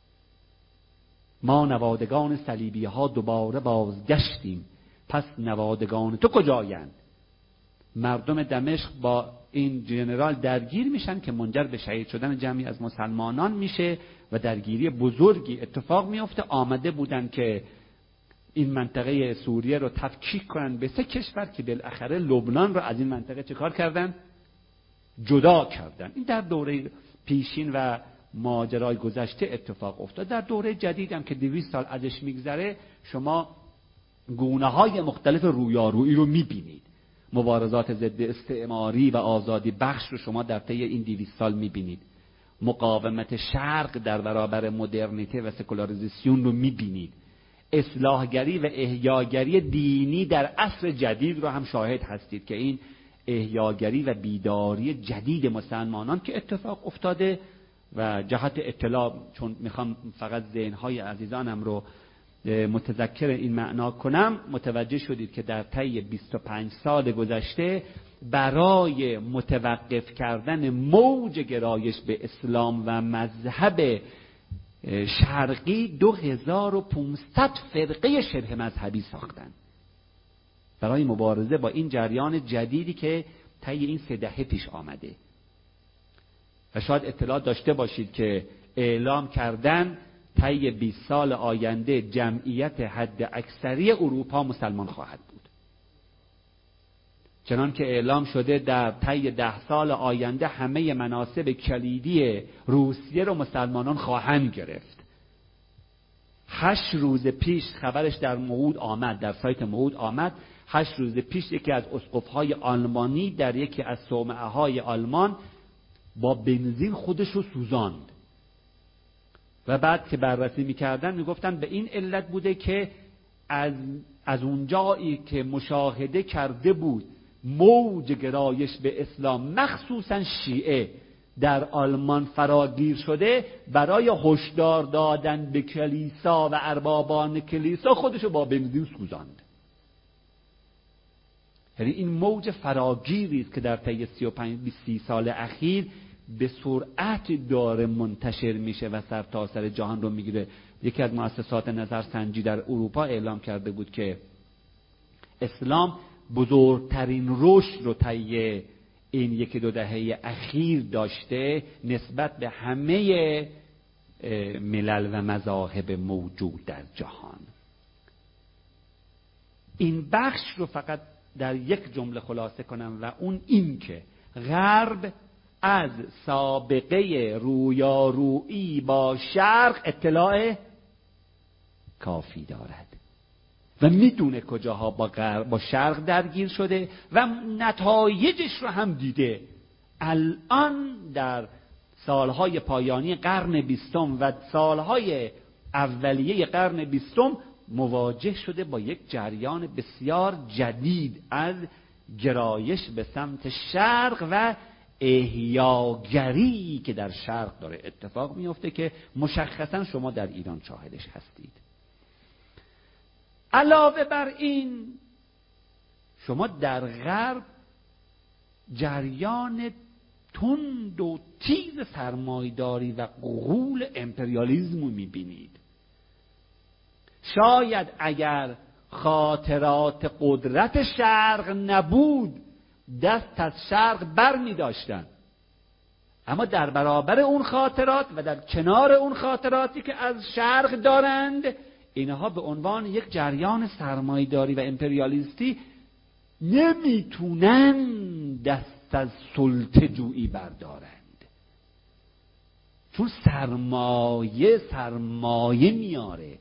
S2: ما نوادگان صلیبی ها دوباره بازگشتیم، پس نوادگان تو کجایند؟ مردم دمشق با این ژنرال درگیر میشن که منجر به شهید شدن جمعی از مسلمانان میشه و درگیری بزرگی اتفاق میفته. آمده بودن که این منطقه سوریه رو تفکیک کنن به 3 کشور که بالاخره لبنان رو از این منطقه چه کار کردن؟ جدا کردن. این در دوره پیشین و ماجرای گذشته اتفاق افتاد. در دوره جدید هم که 200 سال ازش میگذره شما گونه‌های مختلف رویارویی رو میبینید. مبارزات ضد استعماری و آزادی بخش رو شما در طی این 200 سال میبینید. مقاومت شرق در برابر مدرنیته و سکولاریزیسیون رو میبینید. اصلاحگری و احیاگری دینی در عصر جدید رو هم شاهد هستید که این احیاگری و بیداری جدید مسلمانان که اتفاق افتاده و جهت اطلاع، چون میخوام فقط ذهنهای عزیزانم رو متذکر این معنا کنم، متوجه شدید که در طی 25 سال گذشته برای متوقف کردن موج گرایش به اسلام و مذهب شرقی 2500 فرقه شبه مذهبی ساختن برای مبارزه با این جریان جدیدی که طی این 3 دهه پیش آمده. و شاید اطلاع داشته باشید که اعلام کردن طی 20 سال آینده جمعیت حد اکثری اروپا مسلمان خواهد بود، چنان که اعلام شده در طی 10 سال آینده همه مناصب کلیدی روسیه رو مسلمانان خواهند گرفت. 8 روز پیش خبرش در موعود آمد، در سایت موعود آمد. 8 روز پیش یکی از اسقف‌های آلمانی در یکی از صومعه‌های آلمان با بنزین خودش رو سوزاند و بعد که بررسی می‌کردن میگفتن به این علت بوده که از اون جایی که مشاهده کرده بود موج گرایش به اسلام مخصوصا شیعه در آلمان فراگیر شده، برای هشدار دادن به کلیسا و اربابان کلیسا خودشو با بنزین سوزاند. یعنی این موج فراگیری است که در طی 35-30 سال اخیر به سرعت داره منتشر میشه و سرتاسر جهان رو میگیره. یکی از مؤسسات نظرسنجی در اروپا اعلام کرده بود که اسلام بزرگترین رشد رو طی این 1-2 دهه اخیر داشته نسبت به همه ملل و مذاهب موجود در جهان. این بخش رو فقط در یک جمله خلاصه کنم و اون این که غرب از سابقه رویارویی با شرق اطلاع کافی دارد و میدونه کجاها با شرق درگیر شده و نتایجش رو هم دیده. الان در سالهای پایانی قرن 20 و سالهای اولیه قرن 20 مواجه شده با یک جریان بسیار جدید از گرایش به سمت شرق و احیاگری که در شرق داره اتفاق میفته که مشخصا شما در ایران شاهدش هستید. علاوه بر این شما در غرب جریان تند و تیز سرمایه‌داری و غول امپریالیسم رو میبینید. شاید اگر خاطرات قدرت شرق نبود دست از شرق بر می داشتن، اما در برابر اون خاطرات و در کنار اون خاطراتی که از شرق دارند، اینها به عنوان یک جریان سرمایه‌داری و امپریالیستی نمیتونن دست از سلطه جویی بردارند، چون سرمایه میاره،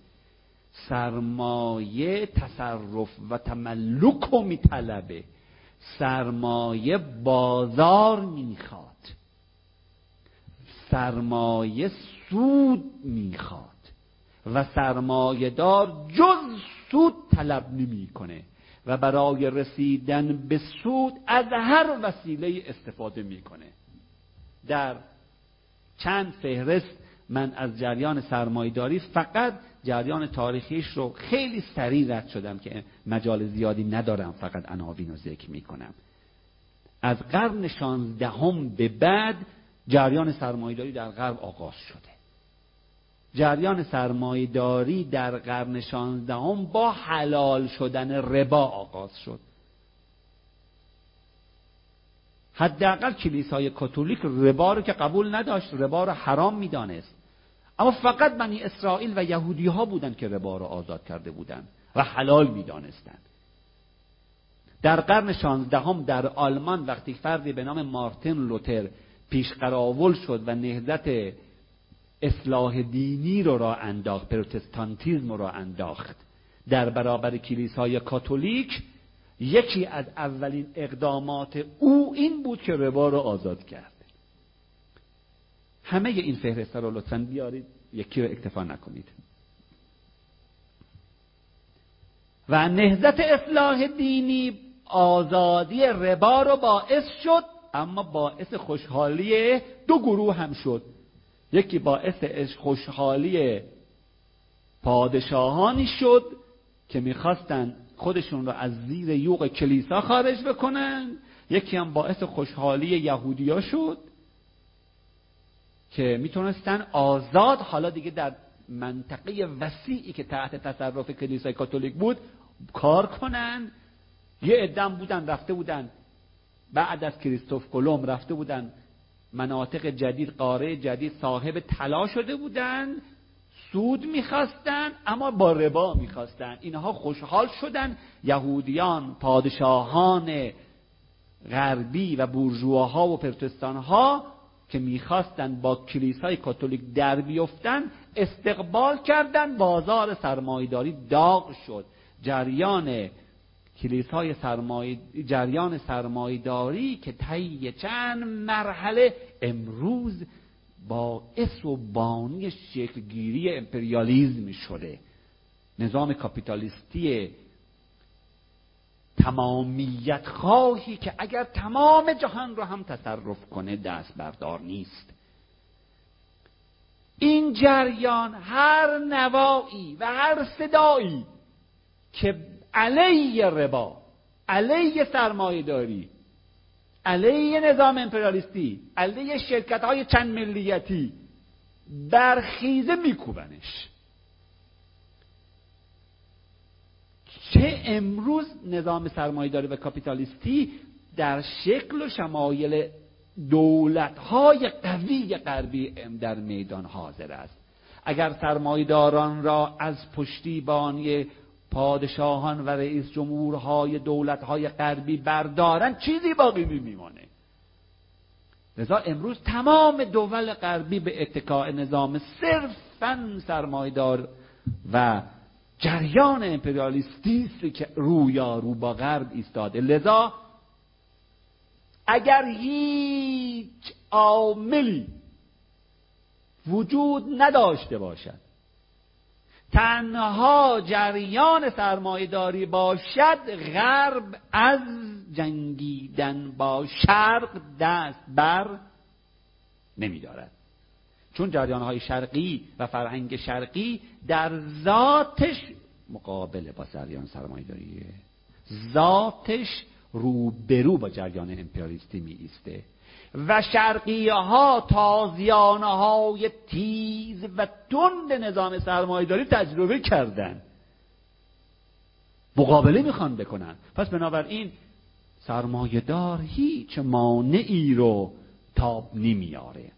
S2: سرمایه تصرف و تملک رو میطلبه، سرمایه بازار میخواد، سرمایه سود میخواد و سرمایه دار جز سود طلب نمیکنه و برای رسیدن به سود از هر وسیله استفاده میکنه. در چند فهرست من از جریان سرمایه‌داری فقط جریان تاریخیش رو خیلی سریع رد شدم که مجال زیادی ندارم، فقط عناوین رو ذکر میکنم. از قرن 16 به بعد جریان سرمایه‌داری در غرب آغاز شده. جریان سرمایه‌داری در قرن 16 با حلال شدن ربا آغاز شد. حداقل کلیسای کاتولیک ربا رو که قبول نداشت، ربا رو حرام میدانست، اما فقط بنی اسرائیل و یهودی ها بودند که ربا رو آزاد کرده بودند و حلال میدانستند. در قرن 16 در آلمان وقتی فردی به نام مارتین لوتر پیشقراول شد و نهضت اصلاح دینی رو راه انداخت، پروتستانتیزم رو انداخت در برابر کلیسای کاتولیک، یکی از اولین اقدامات او این بود که ربا رو آزاد کرد. همه این فهرست رو لطفاً بیارید، یکی رو اکتفا نکنید. و نهضت اصلاح دینی آزادی ربا رو باعث شد، اما باعث خوشحالی دو گروه هم شد. یکی باعث خوشحالی پادشاهانی شد که میخواستن خودشون رو از زیر یوغ کلیسا خارج بکنن، یکی هم باعث خوشحالی یهودیا شد که میتونستن آزاد حالا دیگه در منطقه وسیعی که تحت تصرف کلیسای کاتولیک بود کار کنن. یه عده بودن رفته بودن بعد از کریستوف کلمب، رفته بودن مناطق جدید، قاره جدید، صاحب طلا شده بودن، سود میخواستن اما با ربا میخواستن. اینها خوشحال شدن. یهودیان، پادشاهان غربی و بورژواها و پروتستانها که میخواستن با کلیسای کاتولیک در بیفتن استقبال کردن. بازار سرمایه‌داری داغ شد. جریان سرمایه‌داری که طی چند مرحله امروز باعث و بانی شکلگیری امپریالیسم شده. نظام کاپیتالیستی تمامیت خواهی که اگر تمام جهان رو هم تصرف کنه دست بردار نیست. این جریان هر نوایی و هر صدایی که علیه ربا، علیه سرمایه‌داری، علیه نظام امپریالیستی، علیه شرکت‌های چند ملیتی برخیزه میکوبنش. چه امروز نظام سرمایه‌داری و کاپیتالیستی در شکل و شمایل دولت‌های قوی غربی در میدان حاضر است. اگر سرمایه‌داران را از پشتیبانی پادشاهان و رئیس جمهورهای دولت‌های غربی بردارن، چیزی باقی نمیمونه. لذا امروز تمام دول غربی به اتکاء نظام صرفاً سرمایه‌دار و جریان امپریالیستی است که رویارو با غرب ایستاده. لذا اگر هیچ عاملی وجود نداشته باشد، تنها جریان سرمایه‌داری باشد، غرب از جنگیدن با شرق دست بر نمی‌دارد. چون جریان‌های شرقی و فرهنگ شرقی در ذاتش مقابله با جریان سرمایه‌داریه، ذاتش روبرو با جریان امپریالیستی می ایسته و شرقی‌ها تازیانه‌های تیز و تند نظام سرمایه‌داری تجربه کردن، مقابله میخوان بکنن. پس بنابراین سرمایه‌دار هیچ مانعی رو تاب نمیاره.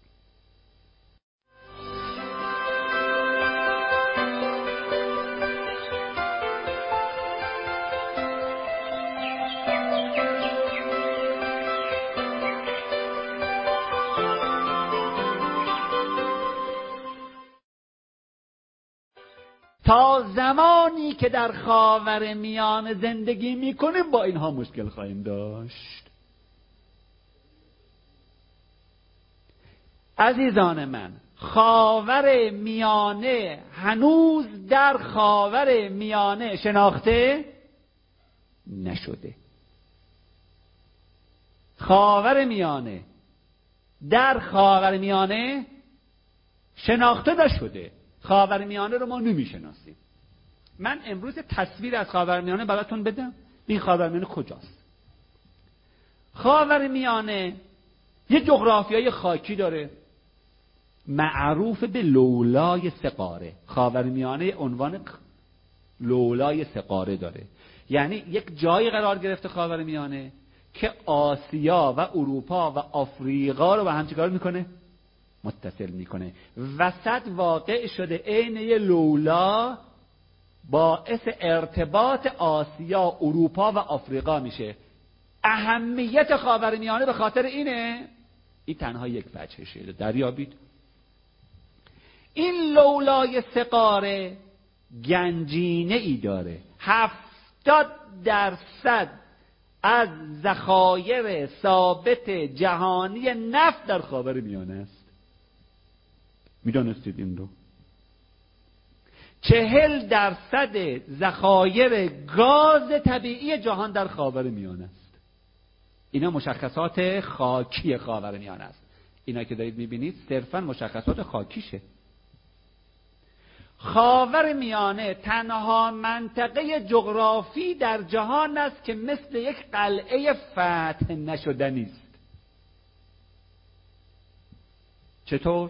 S2: تا زمانی که در خاورمیانه زندگی میکنیم با اینها مشکل خواهیم داشت. عزیزان من، خاورمیانه هنوز در خاورمیانه شناخته نشده. خاورمیانه در خاورمیانه شناخته نشده. خاورمیانه رو ما نمیشناسیم. من امروز تصویر از خاورمیانه براتون بدم. این خاورمیانه کجاست؟ خاورمیانه یه جغرافیای خاکی داره معروف به لولای سقاره. خاورمیانه عنوان لولای سقاره داره، یعنی یک جایی قرار گرفته خاورمیانه که آسیا و اروپا و آفریقا رو به هم چیکار میکنه؟ متصل میکنه. وسط واقع شده عین یه لولا باعث ارتباط آسیا، اروپا و آفریقا میشه. اهمیت خاورمیانه به خاطر اینه. این تنها یک وجهشه، دریابید. این لولای سقاره گنجینه ای داره. 70% از ذخایر ثابت جهانی نفت در خاورمیانه است. میدونستید این رو؟ 40% ذخایر گاز طبیعی جهان در خاورمیانه است. اینا مشخصات خاکی خاورمیانه است. اینا که دارید میبینید صرفا مشخصات خاکیشه. خاورمیانه تنها منطقه جغرافی در جهان است که مثل یک قلعه فتح نشدنی است. چطور؟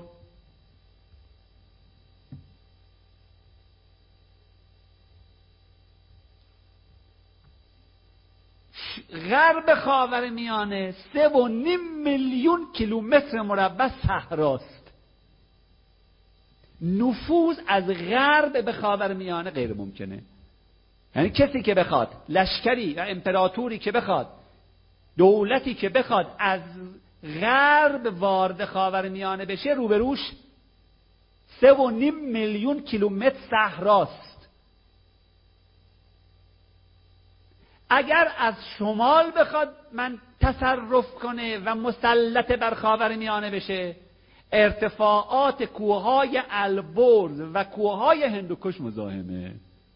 S2: غرب خاورمیانه 3.5 میلیون کیلومتر مربع صحراست. نفوذ از غرب به خاورمیانه غیر ممکنه. یعنی کسی که بخواد، لشکری و امپراتوری که بخواد، دولتی که بخواد از غرب وارد خاورمیانه بشه، روبروش 3.5 میلیون کیلومتر صحراست. اگر از شمال بخواد من تصرف کنه و مسلط بر خاورمیانه بشه، ارتفاعات کوههای البرز و کوههای هندوکش مزاحمه.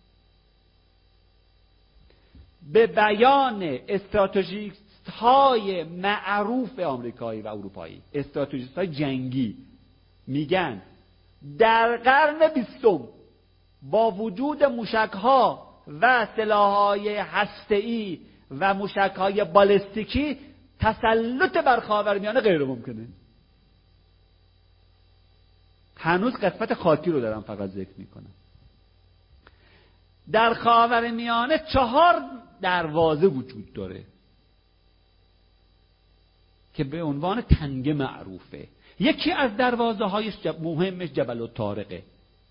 S2: به بیان استراتژیست های معروف آمریکایی و اروپایی، استراتژیست های جنگی، میگن در قرن 20 با وجود موشک‌ها و سلاح‌های هسته‌ای و موشک‌های بالستیکی تسلط بر خاورمیانه غیر ممکنه. هنوز قسمت خاکی رو دارم فقط ذکر میکنم. در خاورمیانه 4 دروازه وجود داره. که به عنوان تنگه معروفه. یکی از دروازه های مهمش جبل الطارقه.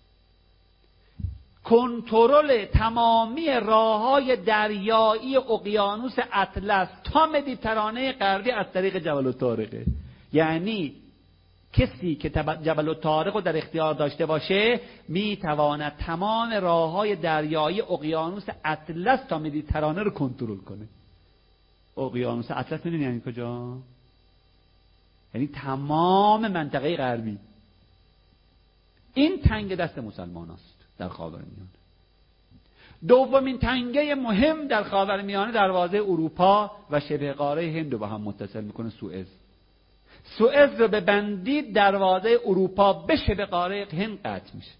S2: کنترل تمامی راههای دریایی اقیانوس اطلس تا مدیترانه غربی از طریق جبل الطارقه. یعنی کسی که جبل الطارق رو در اختیار داشته باشه میتواند تمام راههای دریایی اقیانوس اطلس تا مدیترانه رو کنترل کنه. اقیانوس اطلس میدونی یعنی کجا؟ یعنی تمام منطقه غربی. این تنگ دست مسلمان است در خاورمیانه. دومین تنگه مهم در خاورمیانه دروازه اروپا و شبه قاره هند رو با هم متصل میکنه، سوئز. سوئز رو به بندید دروازه اروپا به شبه قاره هند قطع میشه.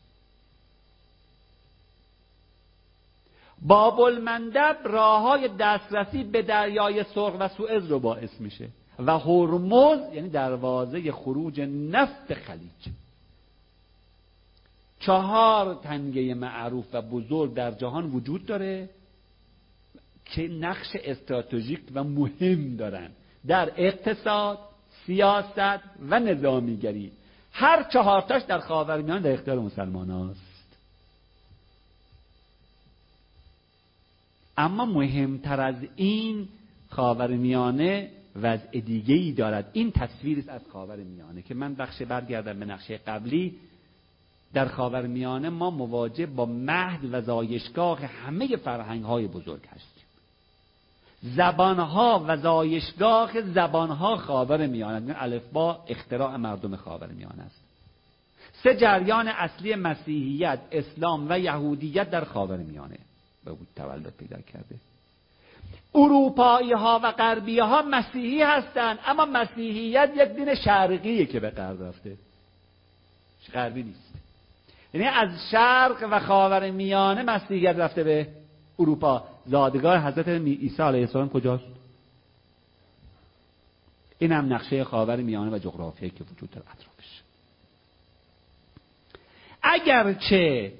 S2: باب المندب راههای دسترسی به دریای سرخ و سوئز رو باعث میشه و هرمز یعنی دروازه خروج نفت خلیج. 4 تنگه معروف و بزرگ در جهان وجود داره که نقش استراتژیک و مهم دارن در اقتصاد، سیاست و نظامیگری. هر 4 تاش در خاورمیانه در اختیار مسلمان است. اما مهمتر از این، خاورمیانه وضع دیگه‌ای دارد. این تصویری از خاورمیانه که من برگردم به نقشه قبلی. در خاورمیانه ما مواجه با مهد و زایشگاه همه فرهنگ‌های بزرگ هستیم. زبان‌ها و زایشگاه زبان‌ها خاورمیانه. الفبا اختراع مردم خاورمیانه است. 3 جریان اصلی مسیحیت، اسلام و یهودیت در خاورمیانه به وجود تولد پیدا کرده. اروپایی‌ها و غربی‌ها مسیحی هستند، اما مسیحیت یک دین شرقیه که به غرب رفته، غربی نیست. یعنی از شرق و خاورمیانه مسیحیت رفته به اروپا. زادگاه حضرت عیسی علیه السلام کجاست؟ این هم نقشه خاورمیانه و جغرافیایی که وجود داره اطرافش. اگرچه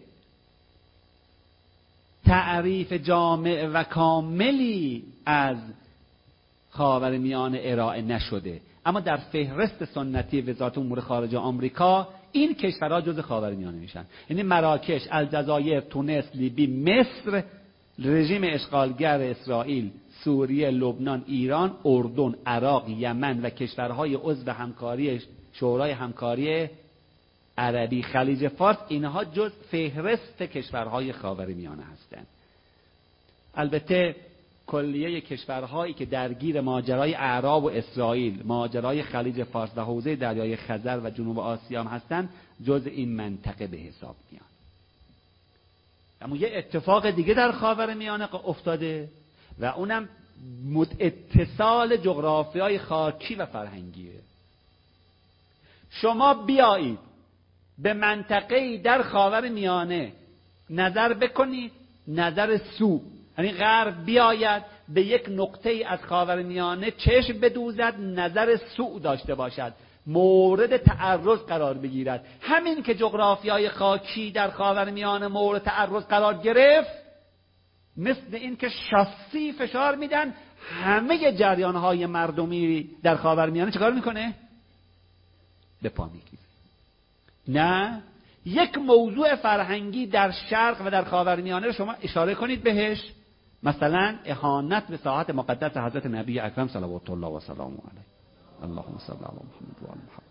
S2: تعریف جامع و کاملی از خاورمیانه ارائه نشده، اما در فهرست سنتی وزارت امور خارجه آمریکا این کشورها جزء خاورمیانه میشن. یعنی مراکش، الجزایر، تونس، لیبی، مصر، رژیم اشغالگر اسرائیل، سوریه، لبنان، ایران، اردن، عراق، یمن و کشورهای عضو همکاری شورای همکاری عربی خلیج فارس، اینها جز فهرست کشورهای خاورمیانه هستند. البته کلیه کشورهایی که درگیر ماجرای اعراب و اسرائیل، ماجرای خلیج فارس و حوزه دریای خزر و جنوب آسیا هم هستند، جز این منطقه به حساب میان. اما یه اتفاق دیگه در خاورمیانه افتاده و اونم اتصال جغرافیای خاکی و فرهنگیه. شما بیایید به منطقه‌ای در خاورمیانه نظر بکنید، نظر سو، یعنی غرب بیاید به یک نقطه‌ای از خاورمیانه چشم بدوزد، نظر سو داشته باشد، مورد تعرض قرار بگیرد. همین که جغرافیای خاکی در خاورمیانه مورد تعرض قرار گرفت، مثل این که شاسی فشار میدن، همه جریان‌های مردمی در خاورمیانه چیکار میکنه؟ به پا میگیره. نه، یک موضوع فرهنگی در شرق و در خاورمیانه رو شما اشاره کنید بهش، مثلا اهانت به ساحت مقدس حضرت نبی اکرم صلوات الله و سلامه علیه. اللهم صل علی محمد و آل محمد.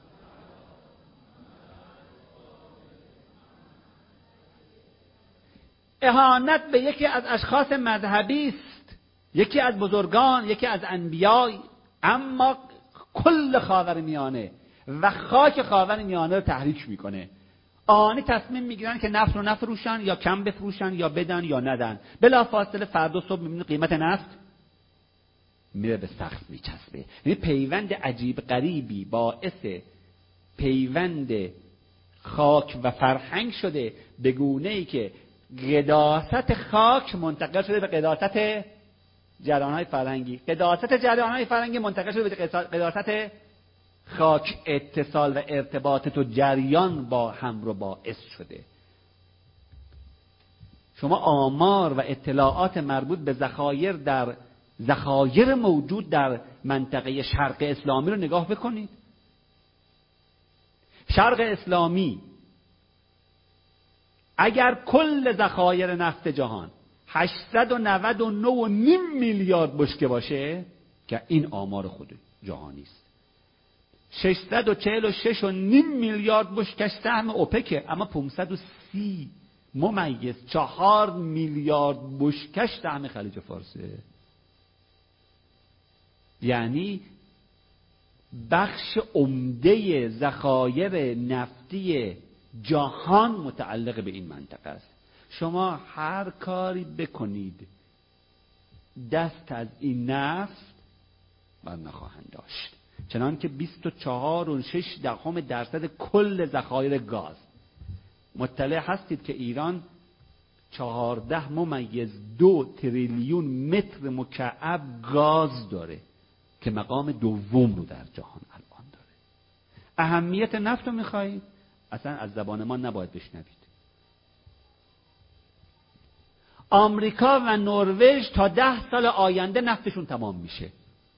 S2: اهانت به یکی از اشخاص مذهبی است، یکی از بزرگان، یکی از انبیاء، اما کل خاورمیانه و خاک خاورمیانه رو تحریک میکنه. آنی تصمیم میگیرن که نفت رو نفروشن یا کم بفروشن یا بدن یا ندن. بلافاصله فردا صبح میبینید قیمت نفت میره به سقف میچسبه. یعنی پیوند عجیب غریبی باعث پیوند خاک و فرهنگ شده، به گونه‌ای که قداست خاک منتقل شده به قداست جریان‌های فرهنگی، قداست جریان‌های فرهنگی منتقل شده به قداست خاک. اتصال و ارتباط و جریان با هم رو باعث شده. شما آمار و اطلاعات مربوط به ذخایر موجود در منطقه شرق اسلامی رو نگاه بکنید. شرق اسلامی اگر کل ذخایر نفت جهان 899.5 میلیارد بشکه باشه که این آمار خود جهانی است، 646.5 میلیارد بشکش سهم اوپکه، اما 530.4 میلیارد بشکش سهم خلیج فارسه. یعنی بخش عمده ذخایر نفتی جهان متعلق به این منطقه است. شما هر کاری بکنید دست از این نفت بر نخواهند داشت، چنان که 24.6% کل ذخایر گاز. مطلع هستید که ایران 14.2 تریلیون متر مکعب گاز داره که مقام دوم رو در جهان الان داره. اهمیت نفت رو میخواهید؟ اصلا از زبان ما نباید بشنوید. آمریکا و نروژ تا 10 سال آینده نفتشون تمام میشه.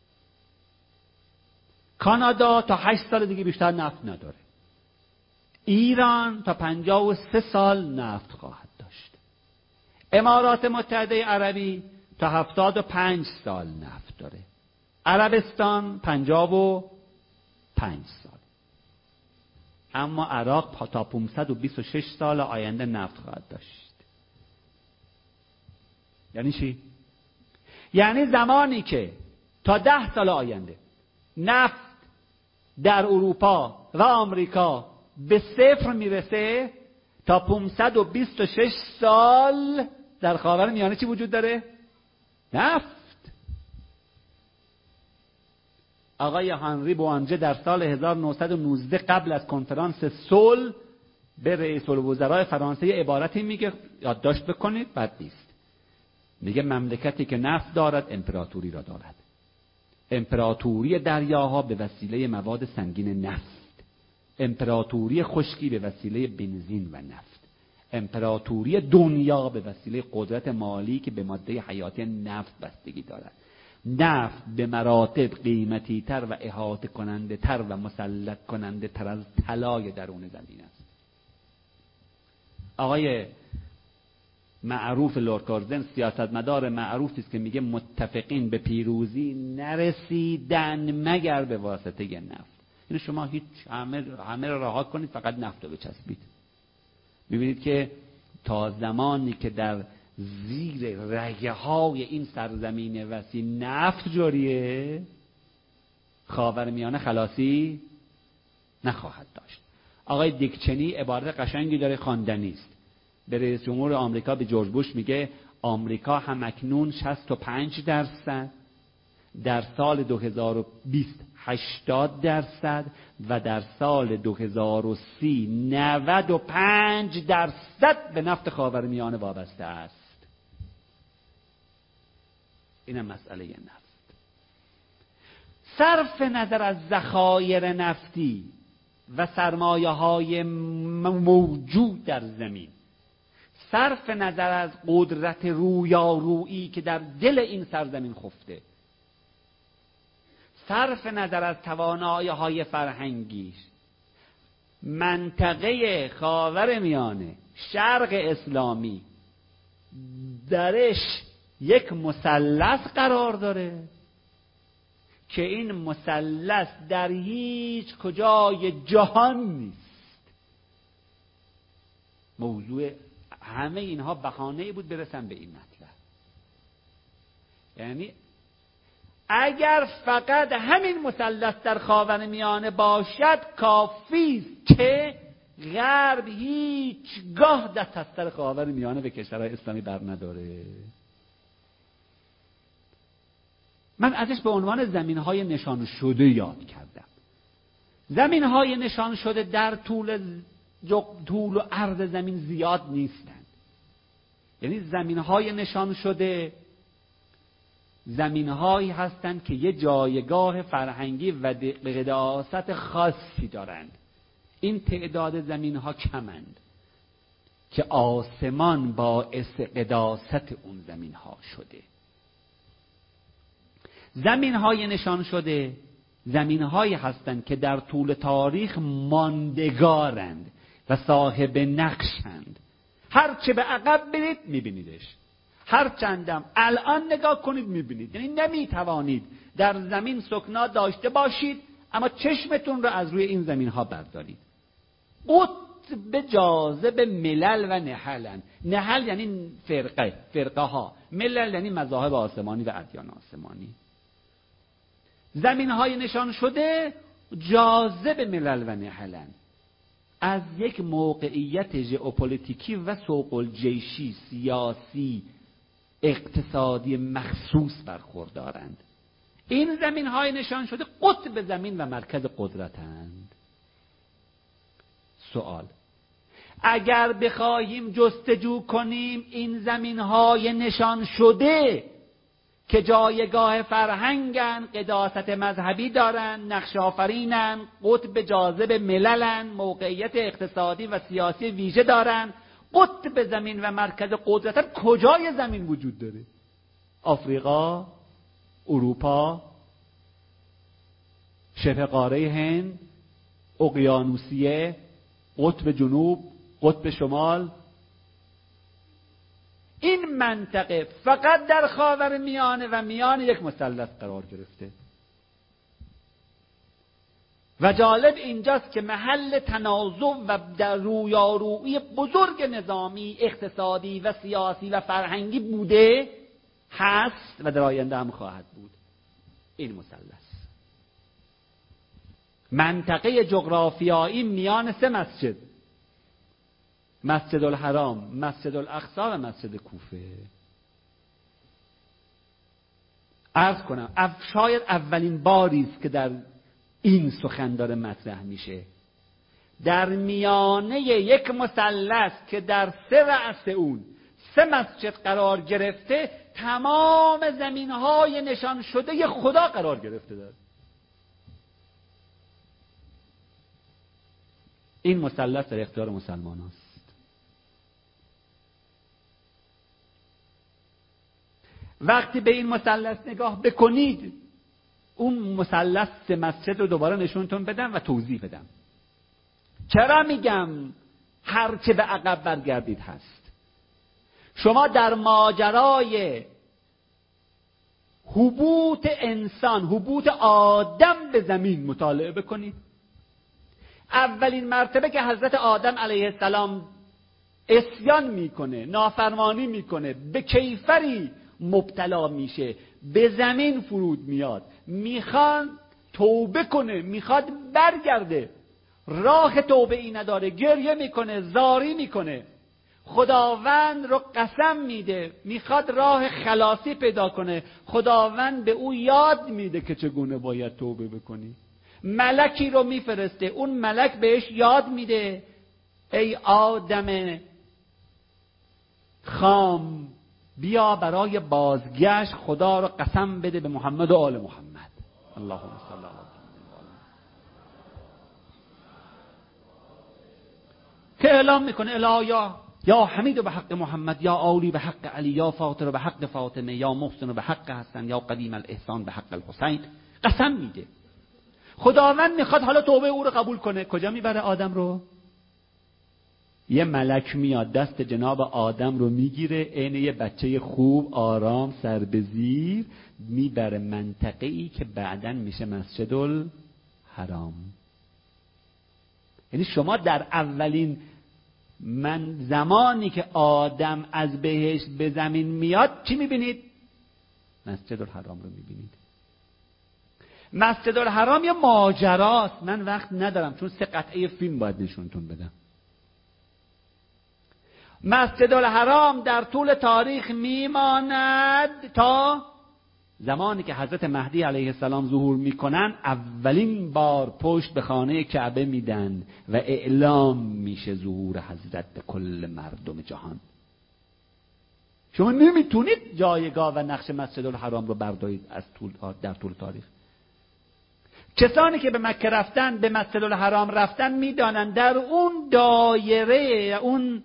S2: کانادا تا 8 سال دیگه بیشتر نفت نداره. ایران تا 53 سال نفت خواهد داشت. امارات متحده عربی تا 75 سال نفت داره. عربستان 55 سال. اما عراق تا 526 سال آینده نفت خواهد داشت. یعنی چی؟ یعنی زمانی که تا 10 سال آینده نفت در اروپا و آمریکا به 0 میرسه، تا 526 سال در خاورمیانه چی وجود داره؟ نفت. آقای هانری بوانجه در سال 1919 قبل از کنفرانس صلح به رئیس الوزراء فرانسه عبارتی میگه، یادداشت بکنید، بد نیست. میگه مملکتی که نفت دارد امپراتوری را دارد. امپراتوری دریاها به وسیله مواد سنگین نفت، امپراتوری خشکی به وسیله بنزین و نفت، امپراتوری دنیا به وسیله قدرت مالی که به ماده حیاتی نفت بستگی دارد. نفت به مراتب قیمتی تر و احاطه کننده تر و مسلط کننده تر از طلای درون زمین است. آقای معروف لورد کارزن سیاستمدار معروفی است که میگه متفقین به پیروزی نرسیدن مگر به واسطه نفت. یعنی شما هیچ همه را رها کنید، فقط نفت رو بچسبید. ببینید که تا زمانی که در زیر رگه های این سرزمین وسیع نفت جاریه، خاورمیانه خلاصی نخواهد داشت. آقای دیکچنی عبارت قشنگی داره، خواندنی است. به رئیس جمهور آمریکا، به جورج بوش میگه آمریکا همکنون 65%، در سال 2020 80% و در سال 2030 95% به نفت خاورمیانه وابسته است. اینم مسئله نفت. صرف نظر از ذخایر نفتی و سرمایه‌های موجود در زمین، صرف نظر از قدرت رویارویی که در دل این سرزمین خفته، صرف نظر از توانایی‌های فرهنگیش، منطقه خاورمیانه، شرق اسلامی درش یک مثلث قرار داره که این مثلث در هیچ کجای جهان نیست. موضوع همه اینها بهانه‌ای بود برسن به این مطلب. یعنی اگر فقط همین مثلث در خاورمیانه باشد کافی است که غرب هیچگاه دست از سر خاورمیانه به کشورهای اسلامی بر نداره. من ازش به عنوان زمین‌های نشان شده یاد کردم. زمین‌های نشان شده در طول و عرض زمین زیاد نیستند. یعنی زمین‌های نشان شده زمین‌هایی هستند که یه جایگاه فرهنگی و قداست خاصی دارند. این تعداد زمین‌ها کمند که آسمان باعث قداست اون زمین‌ها شده. زمین‌های نشان شده زمین‌هایی هستند که در طول تاریخ ماندگارند و صاحب نقشند. هر چه به عقب برید می‌بینیدش، هر چندم الان نگاه کنید می‌بینید. یعنی نمی‌توانید در زمین سکنا داشته باشید اما چشمتون رو از روی این زمین‌ها بردارید. قطب جاذب ملل و نحلن. نحل یعنی فرقه ها، ملل یعنی مذاهب آسمانی و ادیان آسمانی. زمین‌های نشان شده جاذب ملل و نحلن، از یک موقعیت ژئوپلیتیکی و سوق الجیشی، سیاسی، اقتصادی مخصوص برخوردارند. این زمین‌های نشان شده قطب زمین و مرکز قدرتند. سوال: اگر بخواهیم جستجو کنیم این زمین‌های نشان شده که جایگاه فرهنگن، قداست مذهبی دارن، نقش آفرینن، قطب جاذب مللن، موقعیت اقتصادی و سیاسی ویژه دارن، قطب زمین و مرکز قدرتن، کجای زمین وجود داره؟ آفریقا، اروپا، شبه قاره هند، اقیانوسیه، قطب جنوب، قطب شمال. این منطقه فقط در خاورمیانه و میان یک مثلث قرار گرفته و جالب اینجاست که محل تنازع و در رویارویی بزرگ نظامی، اقتصادی و سیاسی و فرهنگی بوده، هست و در آینده هم خواهد بود. این مثلث منطقه جغرافیایی میان سه مسجد، مسجد الحرام، مسجد الاقصی و مسجد کوفه. عرض کنم شاید اولین باری است که در این سخن داره مطرح میشه. در میانه یک مثلث که در سه رأس اون سه مسجد قرار گرفته، تمام زمینهای نشان شده خدا قرار گرفته داره. این مثلث در اختیار مسلمان است. وقتی به این مثلث نگاه بکنید، اون مثلث سه مسجد رو دوباره نشونتون بدم و توضیح بدم. چرا میگم هر چه به عقب برگردید هست؟ شما در ماجرای هبوط انسان، هبوط آدم به زمین مطالعه بکنید. اولین مرتبه که حضرت آدم علیه السلام عصیان میکنه، نافرمانی میکنه، به کیفری مبتلا میشه، به زمین فرود میاد، میخواد توبه کنه، میخواد برگرده، راه توبه ای نداره، گریه میکنه، زاری میکنه، خداوند رو قسم میده، میخواد راه خلاصی پیدا کنه، خداوند به او یاد میده که چگونه باید توبه بکنی. ملکی رو میفرسته، اون ملک بهش یاد میده ای آدم خام، بیا برای بازگشت خدا رو قسم بده به محمد و آل محمد. اللهم صل علی محمد. که اعلام میکنه الهیا یا حمید به حق محمد، یا عالی به حق علی، یا فاطر به حق فاطمه، یا محسن به حق حسن، یا قدیم الاحسان به حق الحسین. قسم میده. خداوند میخواد حالا توبه او رو قبول کنه. کجا میبره آدم رو؟ یه ملک میاد دست جناب آدم رو میگیره، عین یه بچه خوب آرام سر به زیر میبره منطقه ای که بعداً میشه مسجد الحرام. یعنی شما در اولین زمانی که آدم از بهشت به زمین میاد چی میبینید؟ مسجد الحرام رو میبینید. مسجد الحرام یه ماجراست. من وقت ندارم چون 3 قطعه فیلم باید نشونتون بدم. مسجد الحرام در طول تاریخ میماند تا زمانی که حضرت مهدی علیه السلام ظهور میکنن، اولین بار پشت به خانه کعبه میدن و اعلام میشه ظهور حضرت به کل مردم جهان. شما نمیتونید جایگاه و نقش مسجد الحرام رو بردارید از در طول تاریخ. کسانی که به مکه رفتن، به مسجد الحرام رفتن، میدانن در اون دایره، اون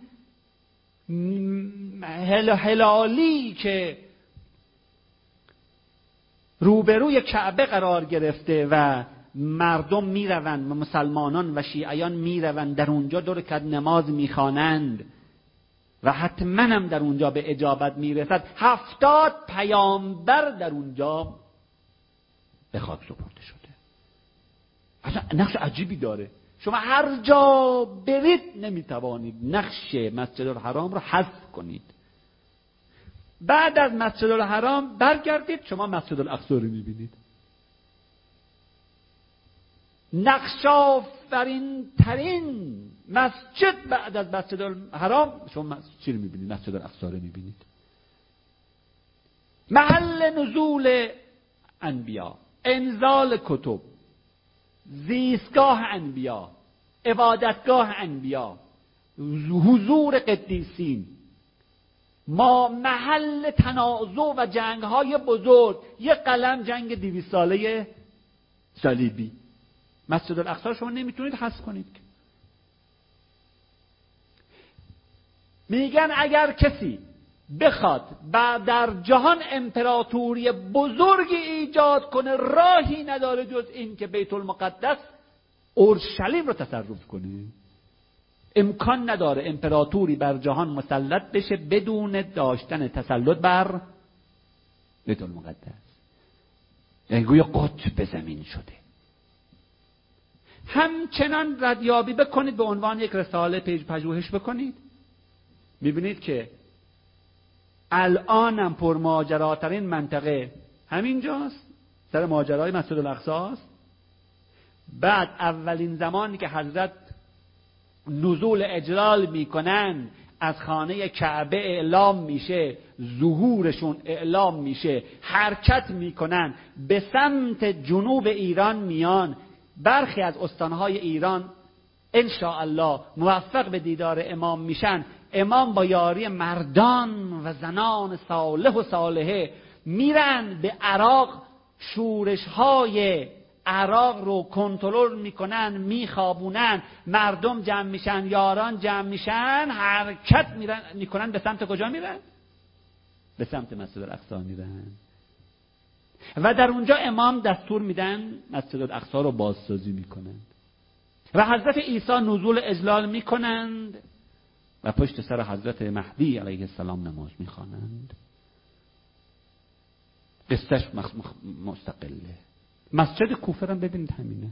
S2: هلالی که روبروی کعبه قرار گرفته و مردم میروند و مسلمانان و شیعیان میروند در اونجا 2 رکعت نماز میخوانند و حتما هم در اونجا به اجابت میرسد. 70 پیامبر در اونجا به خاک سپرده شده. اصلا نقش عجیبی داره. شما هر جا برید نمیتوانید نقش مسجد الحرام رو حذف کنید. بعد از مسجد الحرام برگردید شما مسجد الاقصی رو میبینید. نقش آفرین ترین مسجد بعد از مسجد الحرام شما چی رو میبینید؟ مسجد الاقصی رو میبینید. محل نزول انبیا، انزال کتب، زیستگاه انبیا، عبادتگاه انبیا، حضور قدیسین، ما محل تنازع و جنگ‌های بزرگ. یه قلم جنگ 200 ساله صلیبی. مسجد الاقصی شما نمیتونید حذف کنید. میگن اگر کسی بخواد در جهان امپراتوری بزرگی ایجاد کنه راهی نداره جز این که بیت المقدس اورشلیم رو تصرف کنه. امکان نداره امپراتوری بر جهان مسلط بشه بدون داشتن تسلط بر بیت المقدس. یعنی گویا قطب زمین شده. همچنان ردیابی بکنید، به عنوان یک رساله پژوهش بکنید، میبینید که الانم پرماجراترین منطقه همینجاست، سر ماجرای مسجد الاقصی است. بعد اولین زمانی که حضرت نزول اجلال میکنن از خانه کعبه اعلام میشه، ظهورشون اعلام میشه، حرکت میکنن به سمت جنوب ایران میان. برخی از استانهای ایران انشاءالله موفق به دیدار امام میشن. امام با یاری مردان و زنان صالح و صالحه میرن به عراق، شورش‌های عراق رو کنترل میکنن، میخوابونن، مردم جمع میشن، یاران جمع میشن، حرکت میکنن. به سمت کجا میرن؟ به سمت مسجد الاقصی میرن و در اونجا امام دستور میدن مسجد الاقصی رو بازسازی میکنن و حضرت عیسی نزول اجلال میکنند و پشت سر حضرت مهدی علیه السلام نماز میخوانند. قصهش مستقله. مسجد کوفه رو ببینید همینه.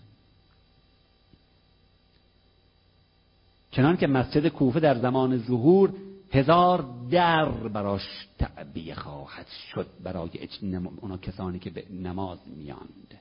S2: چنان که مسجد کوفه در زمان ظهور 1000 در براش تعبیه خواهد شد برای اونا کسانی که به نماز میاند.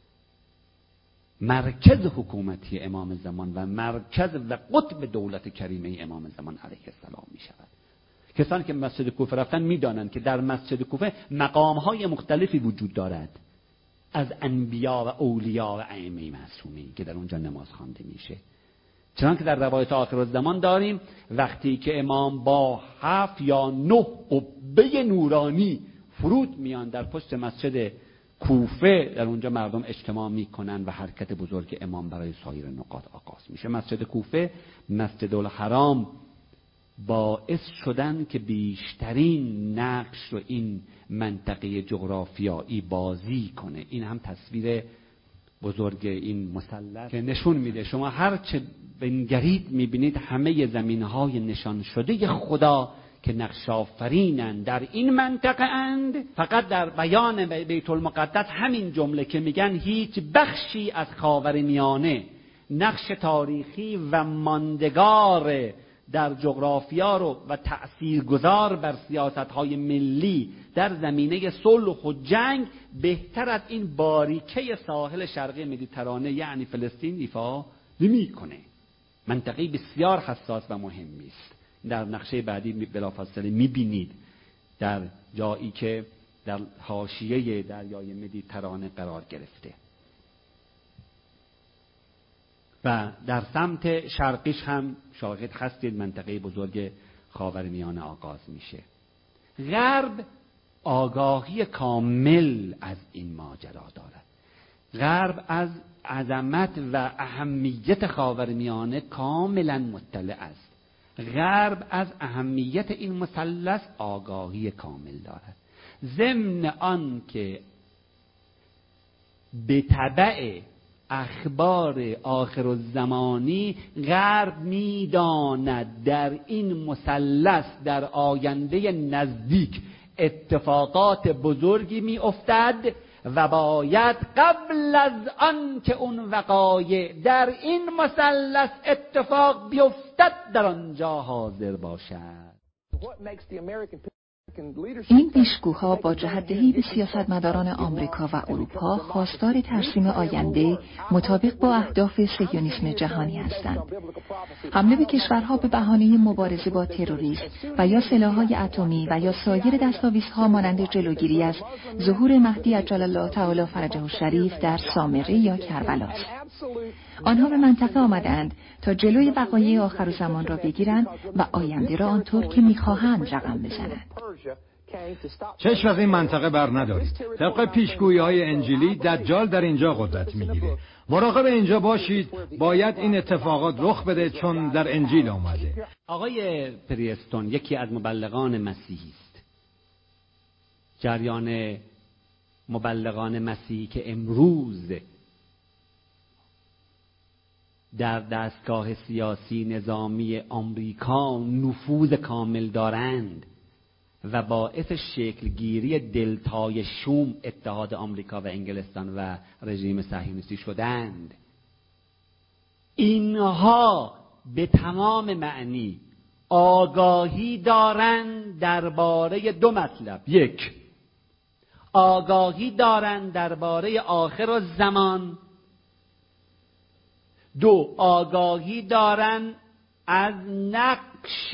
S2: مرکز حکومتی امام زمان و مرکز و قطب دولت کریمه امام زمان علیه السلام می شود. کسانی که مسجد کوفه رفتن میدانند که در مسجد کوفه مقام‌های مختلفی وجود دارد از انبیا و اولیاء و ائمه معصومین که در اونجا نماز خوانده میشه. چنان که در روایت آخرالزمان داریم وقتی که امام با 7 یا 9 قبه نورانی فرود میان در پشت مسجد کوفه، در اونجا مردم اجتماع میکنن و حرکت بزرگ امام برای سایر نقاط آغاز میشه. مسجد کوفه، مسجد الحرام باعث شدن که بیشترین نقش رو این منطقه جغرافیایی بازی کنه. این هم تصویر بزرگ این مثلث که نشون میده شما هر چه بنگرید میبینید همه زمینهای نشان شده خدا که نقش آفرینند در این منطقه اند. فقط در بیان بیت المقدس همین جمله که میگن هیچ بخشی از خاورمیانه نقش تاریخی و ماندگار در جغرافیا رو و تأثیرگذار بر سیاست‌های ملی در زمینه صلح و جنگ بهتر از این باریکه ساحل شرقی مدیترانه یعنی فلسطین ایفا نمی‌کنه. منطقه بسیار حساس و مهمی است. در نقشه بعدی بلافاصله می‌بینید در جایی که در حاشیه دریای مدیترانه قرار گرفته و در سمت شرقیش هم شاهد هستید منطقه بزرگ خاورمیانه آغاز میشه. غرب آگاهی کامل از این ماجرا دارد. غرب از عظمت و اهمیت خاورمیانه کاملا مطلع است. غرب از اهمیت این مثلث آگاهی کامل دارد. ضمن آن که به تبع اخبار آخرالزمانی غرب می‌داند در این مثلث در آینده نزدیک اتفاقات بزرگی می‌افتد و باید قبل از آن که اون وقایع در این مثلث اتفاق بیفتد در آنجا حاضر باشد.
S3: این پیشگوها با جهت‌دهی به سیاستمداران آمریکا و اروپا خواستار ترسیم آینده مطابق با اهداف صهیونیسم جهانی هستند. حمله به کشورها به بهانه مبارزه با تروریسم و یا سلاح‌های اتمی و یا سایر دستاویزها مانند جلوگیری از ظهور مهدی عجل الله تعالی فرجه الشریف در سامره یا کربلا است. آنها به منطقه آمدند تا جلوی وقایع آخرالزمان را بگیرند و آینده را آنطور که می‌خواهند رقم بزنند.
S4: چشم از این منطقه بر ندارید. طبق پیشگویی‌های انجیلی دجال در اینجا قدرت می‌گیره. مراقب اینجا باشید، باید این اتفاقات رخ بده چون در انجیل آمده.
S2: آقای پریستون یکی از مبلغان مسیحی است. جریان مبلغان مسیحی که امروز در دستگاه سیاسی نظامی آمریکا نفوذ کامل دارند و باعث شکلگیری دلتای شوم اتحاد آمریکا و انگلستان و رژیم صهیونیستی شدند، اینها به تمام معنی آگاهی دارند درباره دو مطلب. یک، آگاهی دارند درباره آخرالزمان. دو، آگاهی دارند از نقش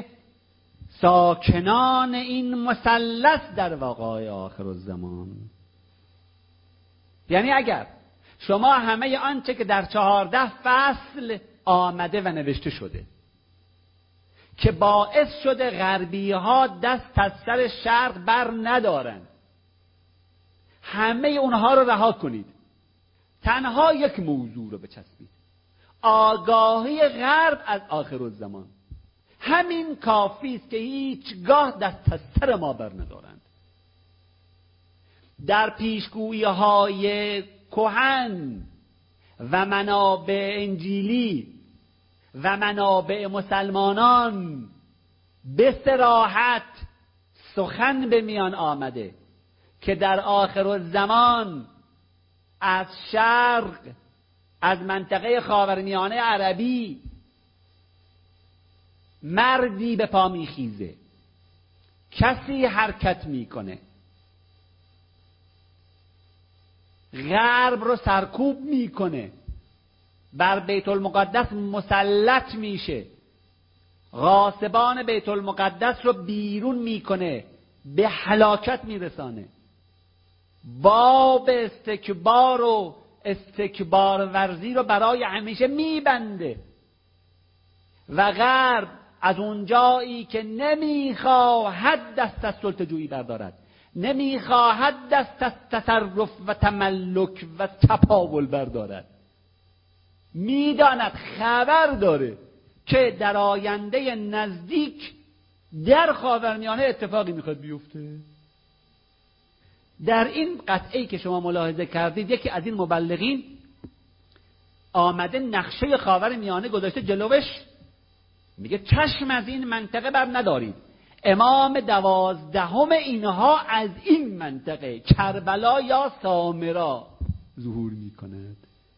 S2: ساکنان این مثلث در وقایع آخرالزمان. یعنی اگر شما همه آنچه که در 14 فصل آمده و نوشته شده که باعث شده غربی ها دست از سر شرق بر ندارند، همه اونها رو رها کنید، تنها یک موضوع رو بچسبید: آگاهی غرب از آخرالزمان. همین کافی است که هیچگاه دست از سر ما بر ندارند. در پیشگویی‌های کهن و منابع انجیلی و منابع مسلمانان به صراحت سخن به میان آمده که در آخرالزمان از شرق، از منطقه خاورمیانه عربی مردی به پا میخیزه، کسی حرکت میکنه، غرب رو سرکوب میکنه، بر بیت المقدس مسلط میشه، غاصبان بیت المقدس رو بیرون میکنه، به هلاکت میرسانه، باب استکبار و استکبار ورزی رو برای همیشه میبنده و غرب از اونجایی که نمیخواهد دست از سلطه‌جویی بردارد، نمیخواهد دست از تصرف و تملک و تپاول بردارد، میداند، خبر داره که در آینده نزدیک در خاورمیانه اتفاقی میخواد بیفته. در این قطعه‌ای که شما ملاحظه کردید یکی از این مبلغین آمده نقشه خاورمیانه گذاشته جلوش، میگه چشم از این منطقه بر ندارید. امام 12 اینها از این منطقه کربلا یا سامرا ظهور میکند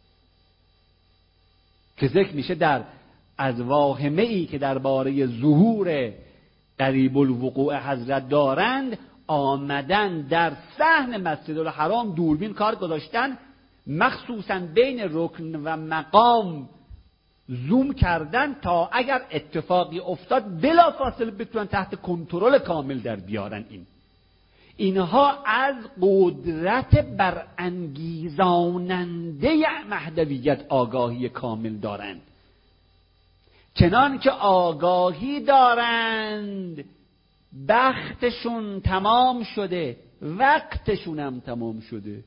S2: که ذکر میشه در از واهمه‌ای که درباره ظهور قریب الوقوع حضرت دارند، آمدن در صحن مسجد الحرام دوربین کار گذاشتن، مخصوصا بین رکن و مقام زوم کردن تا اگر اتفاقی افتاد بلافاصله بتونن تحت کنترل کامل در بیارن. اینها از قدرت برانگیزاننده مهدویت آگاهی کامل دارند، چنان که آگاهی دارند بختشون تمام شده، وقتشون هم تمام شده،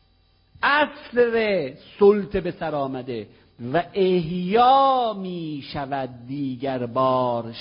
S2: عصر سلطه به سر آمده و احیا می شود دیگر بار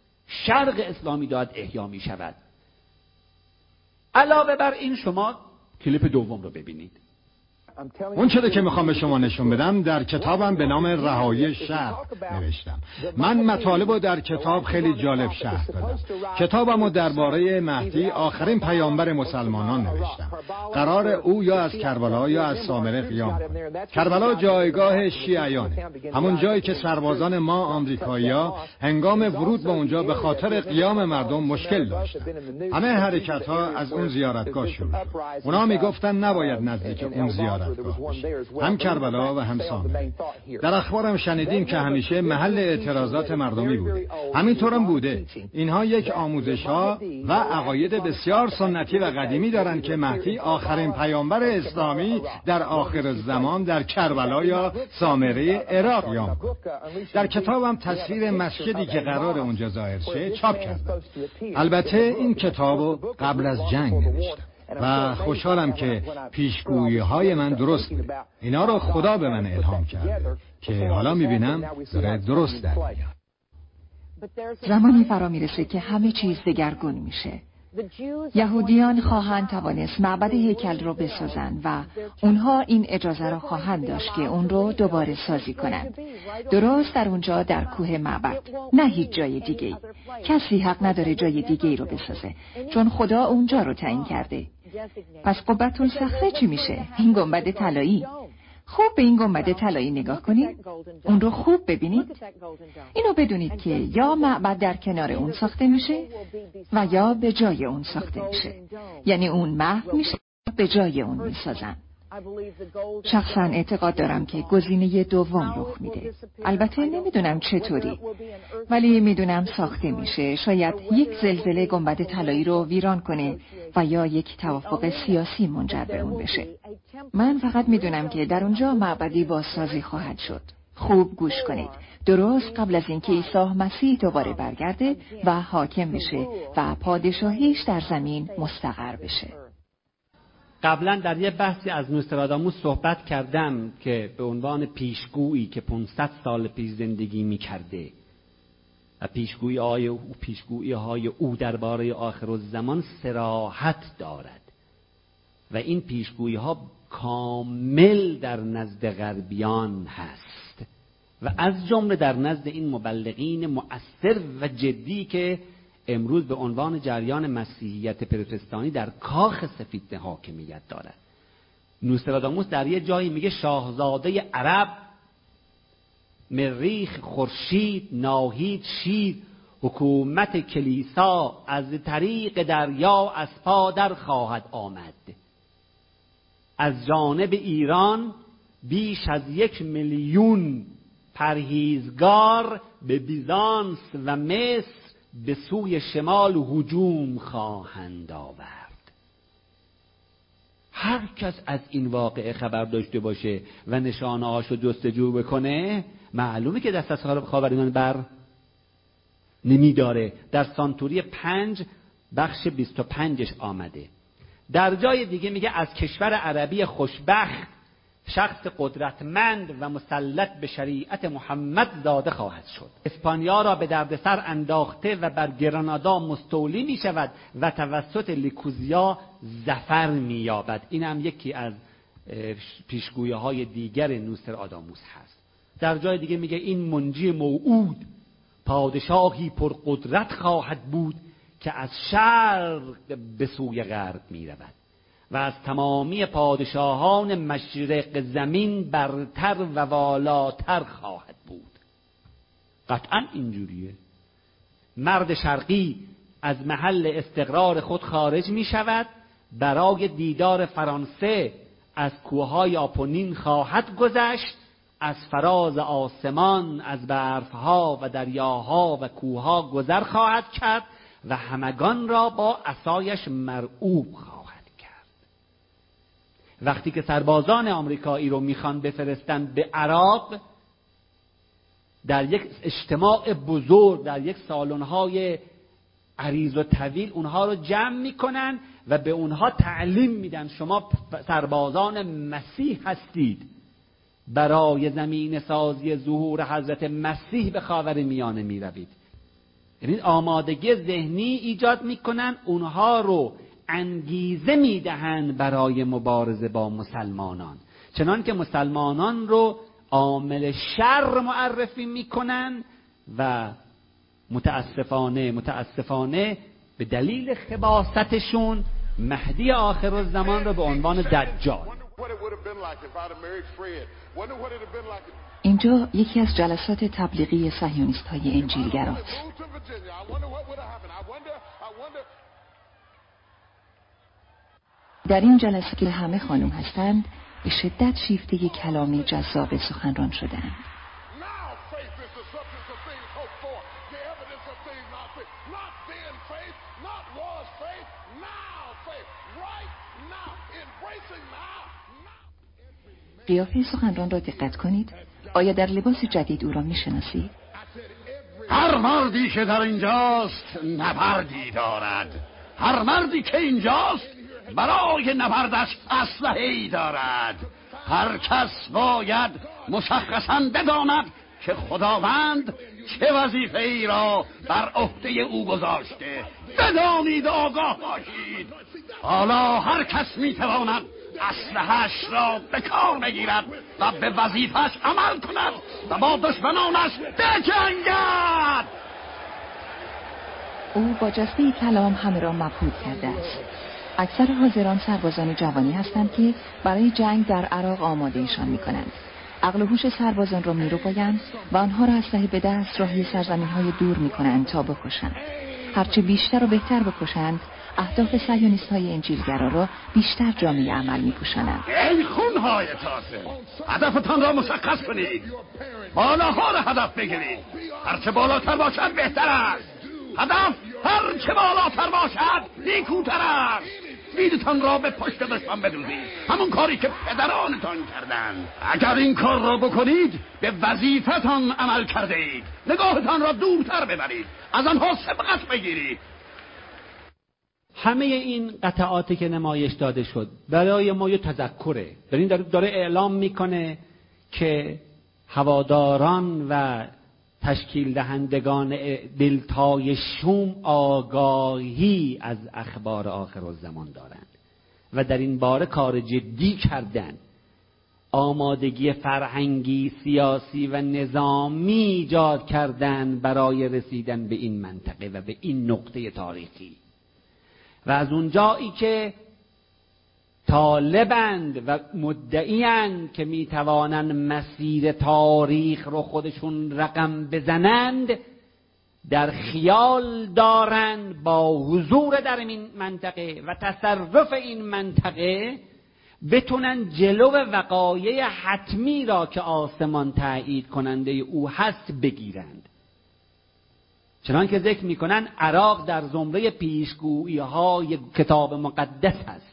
S2: شرق اسلامی داد احیا می شود. علاوه بر این شما کلیپ دوم رو ببینید.
S4: اون چیزی که میخوام به شما نشون بدم در کتابم به نام رهایی شرق نوشتم. من مطالب رو در کتاب خیلی جالب شرح دادم. کتابم رو درباره مهدی آخرین پیامبر مسلمانان نوشتم. قرار او یا از کربلا یا از سامره قیام کنه. کربلا جایگاه شیعیانه، همون جایی که سربازان ما آمریکایی‌ها هنگام ورود به اونجا به خاطر قیام مردم مشکل داشتن. همه حرکت‌ها از اون زیارتگاه شروع شد. اونا میگفتن نباید نزدیک اون زیارت هم کربلا و هم سامره. در اخبارم شنیدیم که همیشه محل اعتراضات مردمی بوده. همینطورم بوده. اینها یک آموزش‌ها و عقاید بسیار سنتی و قدیمی دارند که مهدی آخرین پیامبر اسلامی در آخر زمان در کربلا یا سامره عراق قیام کنه. در کتابم تصویر مسجدی که قرار اونجا ظاهر شه چاپ کردم. البته این کتابو قبل از جنگ نوشتم و خوشحالم که پیشگویی‌های من درست بوده. اینا رو خدا به من الهام کرده که حالا می‌بینم داره درست در میاد.
S3: زمانی فرا میرسه که همه چیز دگرگون میشه. یهودیان خواهند توانست معبد هیکل رو بسازند و اونها این اجازه رو خواهند داشت که اون رو دوباره سازی کنند. درست در اونجا در کوه معبد، نه هیچ جای دیگه. کسی حق نداره جای دیگه رو بسازه چون خدا اونجا رو تعیین کرده. پس قبة الصخره چی میشه؟ این گنبد طلایی. خوب به این گنبد طلایی نگاه کنید. اون رو خوب ببینید. اینو بدونید که یا معبد در کنار اون ساخته میشه و یا به جای اون ساخته میشه. یعنی اون محو میشه به جای اون میسازن. شخصا اعتقاد دارم که گزینه دوم رخ میده. البته نمیدونم چطوری، ولی میدونم ساخته میشه. شاید یک زلزله گنبد طلایی رو ویران کنه و یا یک توافق سیاسی منجر به اون بشه. من فقط میدونم که در اونجا معبدی بازسازی خواهد شد. خوب گوش کنید. درست قبل از اینکه عیسی مسیح دوباره برگرده و حاکم بشه و پادشاهیش در زمین مستقر بشه.
S2: قبلا در یه بحثی از نوستراداموس صحبت کردم که به عنوان پیشگویی که 500 سال پیش زندگی می‌کرده و پیشگویی های او درباره آخرالزمان صراحت دارد و این پیشگویی ها کامل در نزد غربیان هست و از جمله در نزد این مبلغین مؤثر و جدی که امروز به عنوان جریان مسیحیت پروتستانی در کاخ سفید حاکمیت دارد. نوستراداموس در یه جایی میگه شاهزاده عرب، مریخ، خورشید، ناهید، شیر، حکومت کلیسا از طریق دریا از پا در خواهد آمد. از جانب ایران بیش از 1 میلیون پرهیزگار به بیزانس و مصر به سوی شمال هجوم خواهند آورد. هر کس از این واقعه خبر داشته باشه و نشانه‌هاشو جستجو بکنه معلومه که دست از خاورمیانه بر نمیداره. در سانتوری 5 بخش 25 آمده. در جای دیگه میگه از کشور عربی خوشبخت شخص قدرتمند و مسلط به شریعت محمد زاده خواهد شد. اسپانیا را به دردسر انداخته و بر گرانادا مستولی می شود و توسط لیکوزیا ظفر می یابد. این هم یکی از پیشگویی های دیگر نوستراداموس هست. در جای دیگه میگه این منجی موعود پادشاهی پرقدرت خواهد بود که از شرق به سوی غرب می رود و از تمامی پادشاهان مشرق زمین برتر و والاتر خواهد بود. قطعا اینجوریه. مرد شرقی از محل استقرار خود خارج می شود، برای دیدار فرانسه از کوههای آپونین خواهد گذشت، از فراز آسمان، از برفها و دریاها و کوهها گذر خواهد کرد و همگان را با عصایش مرعوب خواهد. وقتی که سربازان آمریکایی رو میخوان بفرستن به عراق، در یک اجتماع بزرگ در یک سالن‌های عریض و طویل اونها رو جمع میکنن و به اونها تعلیم میدن شما سربازان مسیح هستید، برای زمین سازی ظهور حضرت مسیح به خاورمیانه میروید. یعنی آمادگی ذهنی ایجاد میکنن، اونها رو انگیزه میدهند برای مبارزه با مسلمانان، چنان که مسلمانان رو عامل شر معرفی میکنن و متاسفانه به دلیل خباثتشون مهدی آخرالزمان رو به عنوان دجال.
S3: اینجا یکی از جلسات تبلیغی صهیونیست های انجیلگراست. در این جلسه که همه خانم هستند به شدت شیفته کلامی جذاب سخنران شدند. قیافه سخنران را دقت کنید. آیا در لباس جدید او را می‌شناسید؟
S5: هر مردی که در اینجاست نبردی دارد. هر مردی که اینجاست برای نبردش اسلحه‌ای دارد. هر کس باید مشخصاً بداند که خداوند چه وظیفه‌ای را بر عهده او گذاشته. بدانید و آگاه باشید. حالا هر کس میتواند اسلحه‌اش را به کار بگیرد و به وظیفه‌اش عمل کند و با دشمنانش بجنگد.
S3: او با جسته کلام همه را مبهوت کرده است. اکثر حاضران سربازان جوانی هستند که برای جنگ در عراق آمادهشان می‌کنند. عقل و هوش سربازان را می‌ربایند و آنها را اسلحه به دست راهی سرزمین‌های دور می‌کنند تا بکشند. هرچه بیشتر و بهتر بکشند، اهداف صهیونیست‌های انجیلگرا را بیشتر جامعه عمل می‌پوشانند.
S5: ای خون‌های تازه، هدفتان را مشخص کنید. بالاها را هدف بگیرید. هرچه بالاتر باشد بهتر است. هدف هرچه بالاتر باشد نیکوتر است. دیدتان را به پشت دشمن بدوزید، همون کاری که پدرانتان کردند. اگر این کار را بکنید به وظیفتان عمل کرده اید. نگاهتان را دورتر ببرید، از آنها سبقت بگیرید.
S2: همه این قطعاتی که نمایش داده شد برای ما یه تذکره. در این داره اعلام میکنه که هواداران و تشکیل دهندگان دلتای شوم آگاهی از اخبار آخرالزمان دارند و در این باره کار جدی کردند. آمادگی فرهنگی، سیاسی و نظامی ایجاد کردند برای رسیدن به این منطقه و به این نقطه تاریخی. و از اونجایی که طالبند و مدعیند که میتوانند مسیر تاریخ رو خودشون رقم بزنند، در خیال دارند با حضور در این منطقه و تصرف این منطقه بتونن جلو وقایع حتمی را که آسمان تایید کننده او هست بگیرند. چنانکه ذکر میکنن عراق در زمره پیشگویی های کتاب مقدس هست.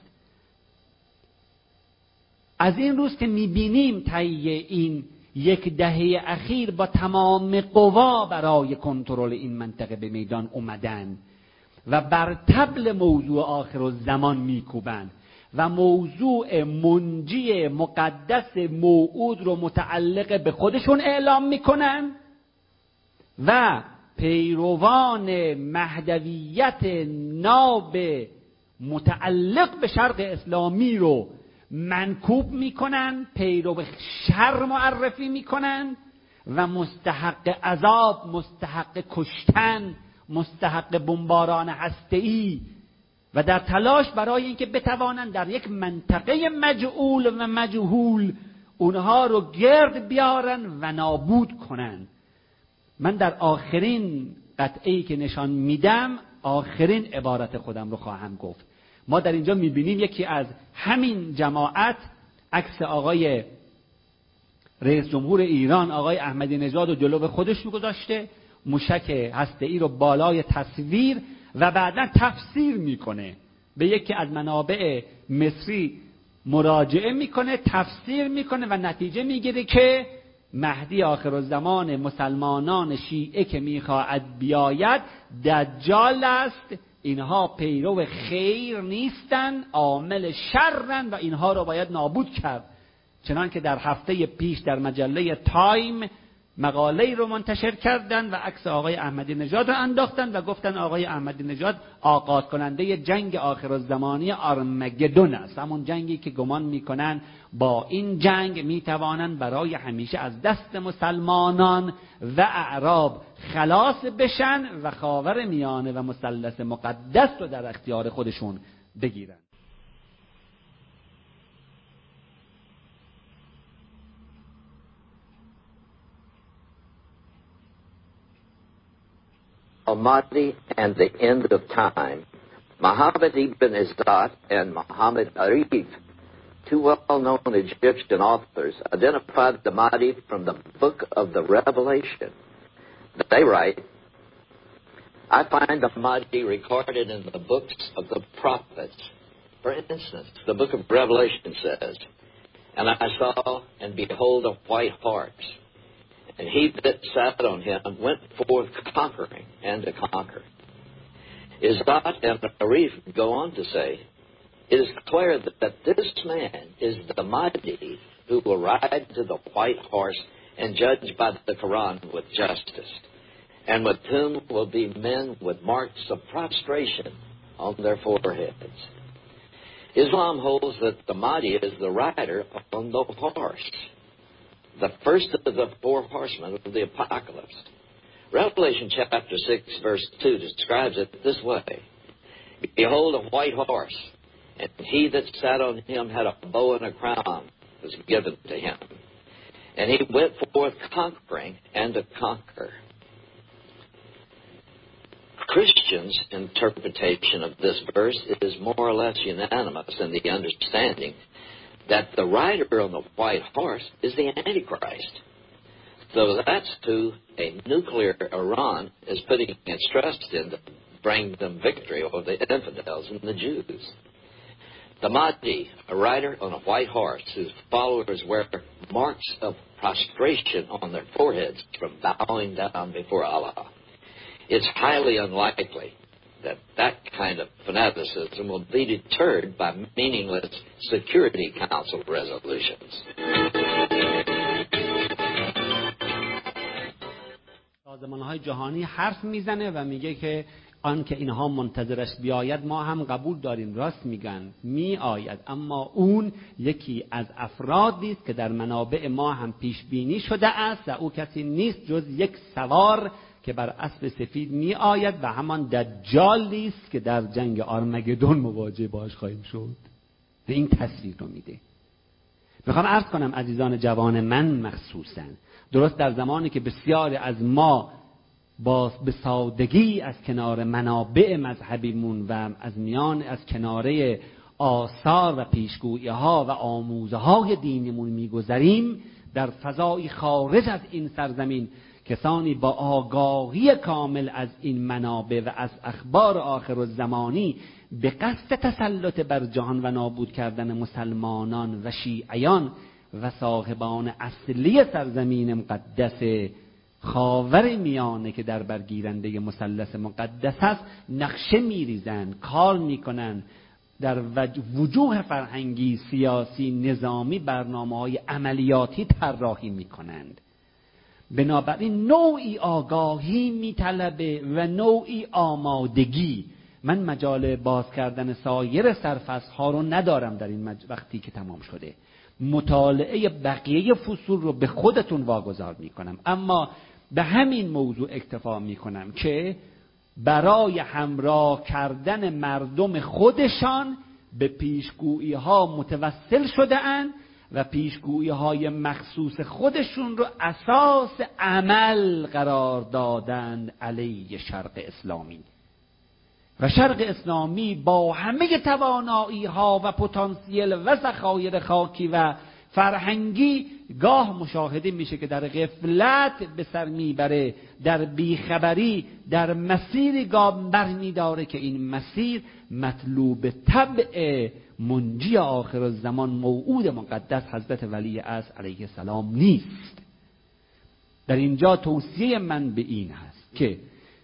S2: از این روز که میبینیم طی این یک دهه اخیر با تمام قوا برای کنترل این منطقه به میدان اومدن و بر طبل موضوع آخرالزمان میکوبن و موضوع منجی مقدس موعود رو متعلق به خودشون اعلام میکنن و پیروان مهدویت ناب متعلق به شرق اسلامی رو منکوب میکنن، پیرو شر معرفی میکنن و مستحق عذاب، مستحق کشتن، مستحق بمباران هسته‌ای و در تلاش برای اینکه بتوانند در یک منطقه مجعول و مجهول اونها رو گرد بیارن و نابود کنن. من در آخرین قطعه‌ای که نشان میدم آخرین عبارت خودم رو خواهم گفت. ما در اینجا میبینیم یکی از همین جماعت عکس آقای رئیس جمهور ایران آقای احمدی نژاد رو جلو خودش گذاشته، موشک هسته‌ای رو بالای تصویر و بعداً تفسیر میکنه. به یکی از منابع مصری مراجعه میکنه، تفسیر میکنه و نتیجه میگیره که مهدی آخرالزمان مسلمانان شیعه که میخواهد بیاید دجال است. اینها پیرو خیر نیستن، عامل شرن و اینها رو باید نابود کرد. چنان که در هفته پیش در مجله تایم مقاله‌ای رو منتشر کردن و عکس آقای احمدی نژاد رو انداختن و گفتن آقای احمدی نژاد آغاز کننده جنگ آخرالزمانی آرمگدون است، همون جنگی که گمان میکنن با این جنگ میتوانن برای همیشه از دست مسلمانان و اعراب خلاص بشن و خاور میانه و مثلث مقدس رو در اختیار خودشون بگیرن.
S6: Al-Mahdi and the End of Time. Muhammad ibn Izzat and Muhammad Arif, two well-known Egyptian authors, identified the Mahdi from the book of the Revelation. They write, I find the Mahdi recorded in the books of the prophets. For instance, the book of Revelation says, and I saw and behold a white horse, and he that sat on him went forth conquering and to conquer. Izzat and Arif go on to say, it is clear that this man is the Mahdi who will ride to the white horse and judge by the Quran with justice, and with whom will be men with marks of prostration on their foreheads. Islam holds that the Mahdi is the rider on the horse, the first of the four horsemen of the apocalypse. Revelation chapter 6 verse 2 describes it this way. Behold, a white horse, and he that sat on him had a bow and a crown was given to him. And he went forth conquering and to conquer. Christians' interpretation of this verse is more or less unanimous in the understanding that the rider on the white horse is the Antichrist. So that's who a nuclear Iran is putting its trust in to bring them victory over the infidels and the Jews. The Mahdi, a rider on a white horse whose followers wear marks of prostration on their foreheads from bowing down before Allah. It's highly unlikely that that kind of fanaticism will be deterred by meaningless Security Council resolutions.
S2: سازمان‌های جهانی حرف میزنه و میگه که آن که اینها منتظرش بیاید ما هم قبول داریم، راست میگن میآید، اما اون یکی از افرادی است که در منابع ما هم پیش بینی شده است و او کسی نیست جز یک سوار که بر اسب سفید می آید و همان دجالی است که در جنگ آرمگدون مواجه باش خواهیم شد. و این تصویر رو میده. میخوام عرض کنم عزیزان جوان من مخصوصا، درست در زمانی که بسیاری از ما به سادگی از کنار منابع مذهبیمون و از کناره آثار و پیشگویی ها و آموزه های دینیمون میگذریم، در فضای خارج از این سرزمین کسانی با آگاهی کامل از این منابع و از اخبار آخرالزمانی به قصد تسلط بر جهان و نابود کردن مسلمانان و شیعیان و صاحبان اصلی سرزمین مقدس خاور میانه که در برگیرنده مثلث مقدس است نقشه میریزن، کار میکنن، در وجوه فرهنگی، سیاسی، نظامی برنامه‌های عملیاتی طراحی میکنند. بنابراین نوعی آگاهی میطلبه و نوعی آمادگی. من مجال باز کردن سایر سرفصل‌ها رو ندارم در این وقتی که تمام شده. مطالعه بقیه فصول رو به خودتون واگذار میکنم، اما به همین موضوع اکتفا میکنم که برای همراه کردن مردم خودشان به پیشگویی ها متوسل شده اند و پیشگویی های مخصوص خودشون رو اساس عمل قرار دادند علیه شرق اسلامی. و شرق اسلامی با همه توانایی ها و پتانسیل و ذخایر خاکی و فرهنگی گاه مشاهده میشه که در غفلت به سر میبره، در بیخبری در مسیری گام بر میداره که این مسیر مطلوب طبع منجی آخر الزمان موعود مقدس حضرت ولی اصل علیه السلام نیست. در اینجا توصیه من به این هست که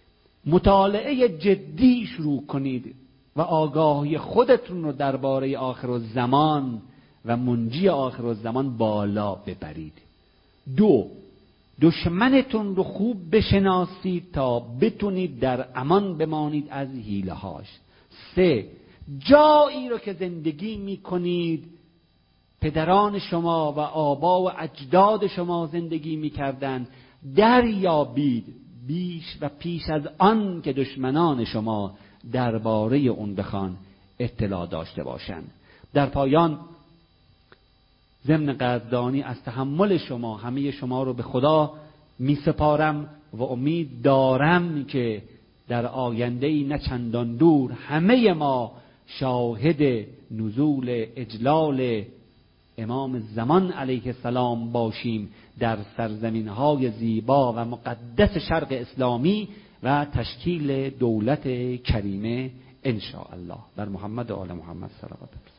S2: مطالعه جدی شروع کنید و آگاهی خودتون رو درباره آخر الزمان و منجی آخر الزمان بالا ببرید. 2. دشمنتون رو خوب بشناسید تا بتونید در امان بمانید از حیله هاش. 3 جایی رو که زندگی میکنید پدران شما و آبا و اجداد شما زندگی میکردند دریابید بیش و پیش از آن که دشمنان شما درباره اون بخوان اطلاع داشته باشند. در پایان ضمن قدردانی از تحمل شما همه شما رو به خدا می سپارم و امید دارم که در آینده‌ای نه چندان دور همه ما شاهد نزول اجلال امام زمان علیه السلام باشیم در سرزمین‌های زیبا و مقدس شرق اسلامی و تشکیل دولت کریمه ان شاء الله. بر محمد و آل محمد صلوات الله.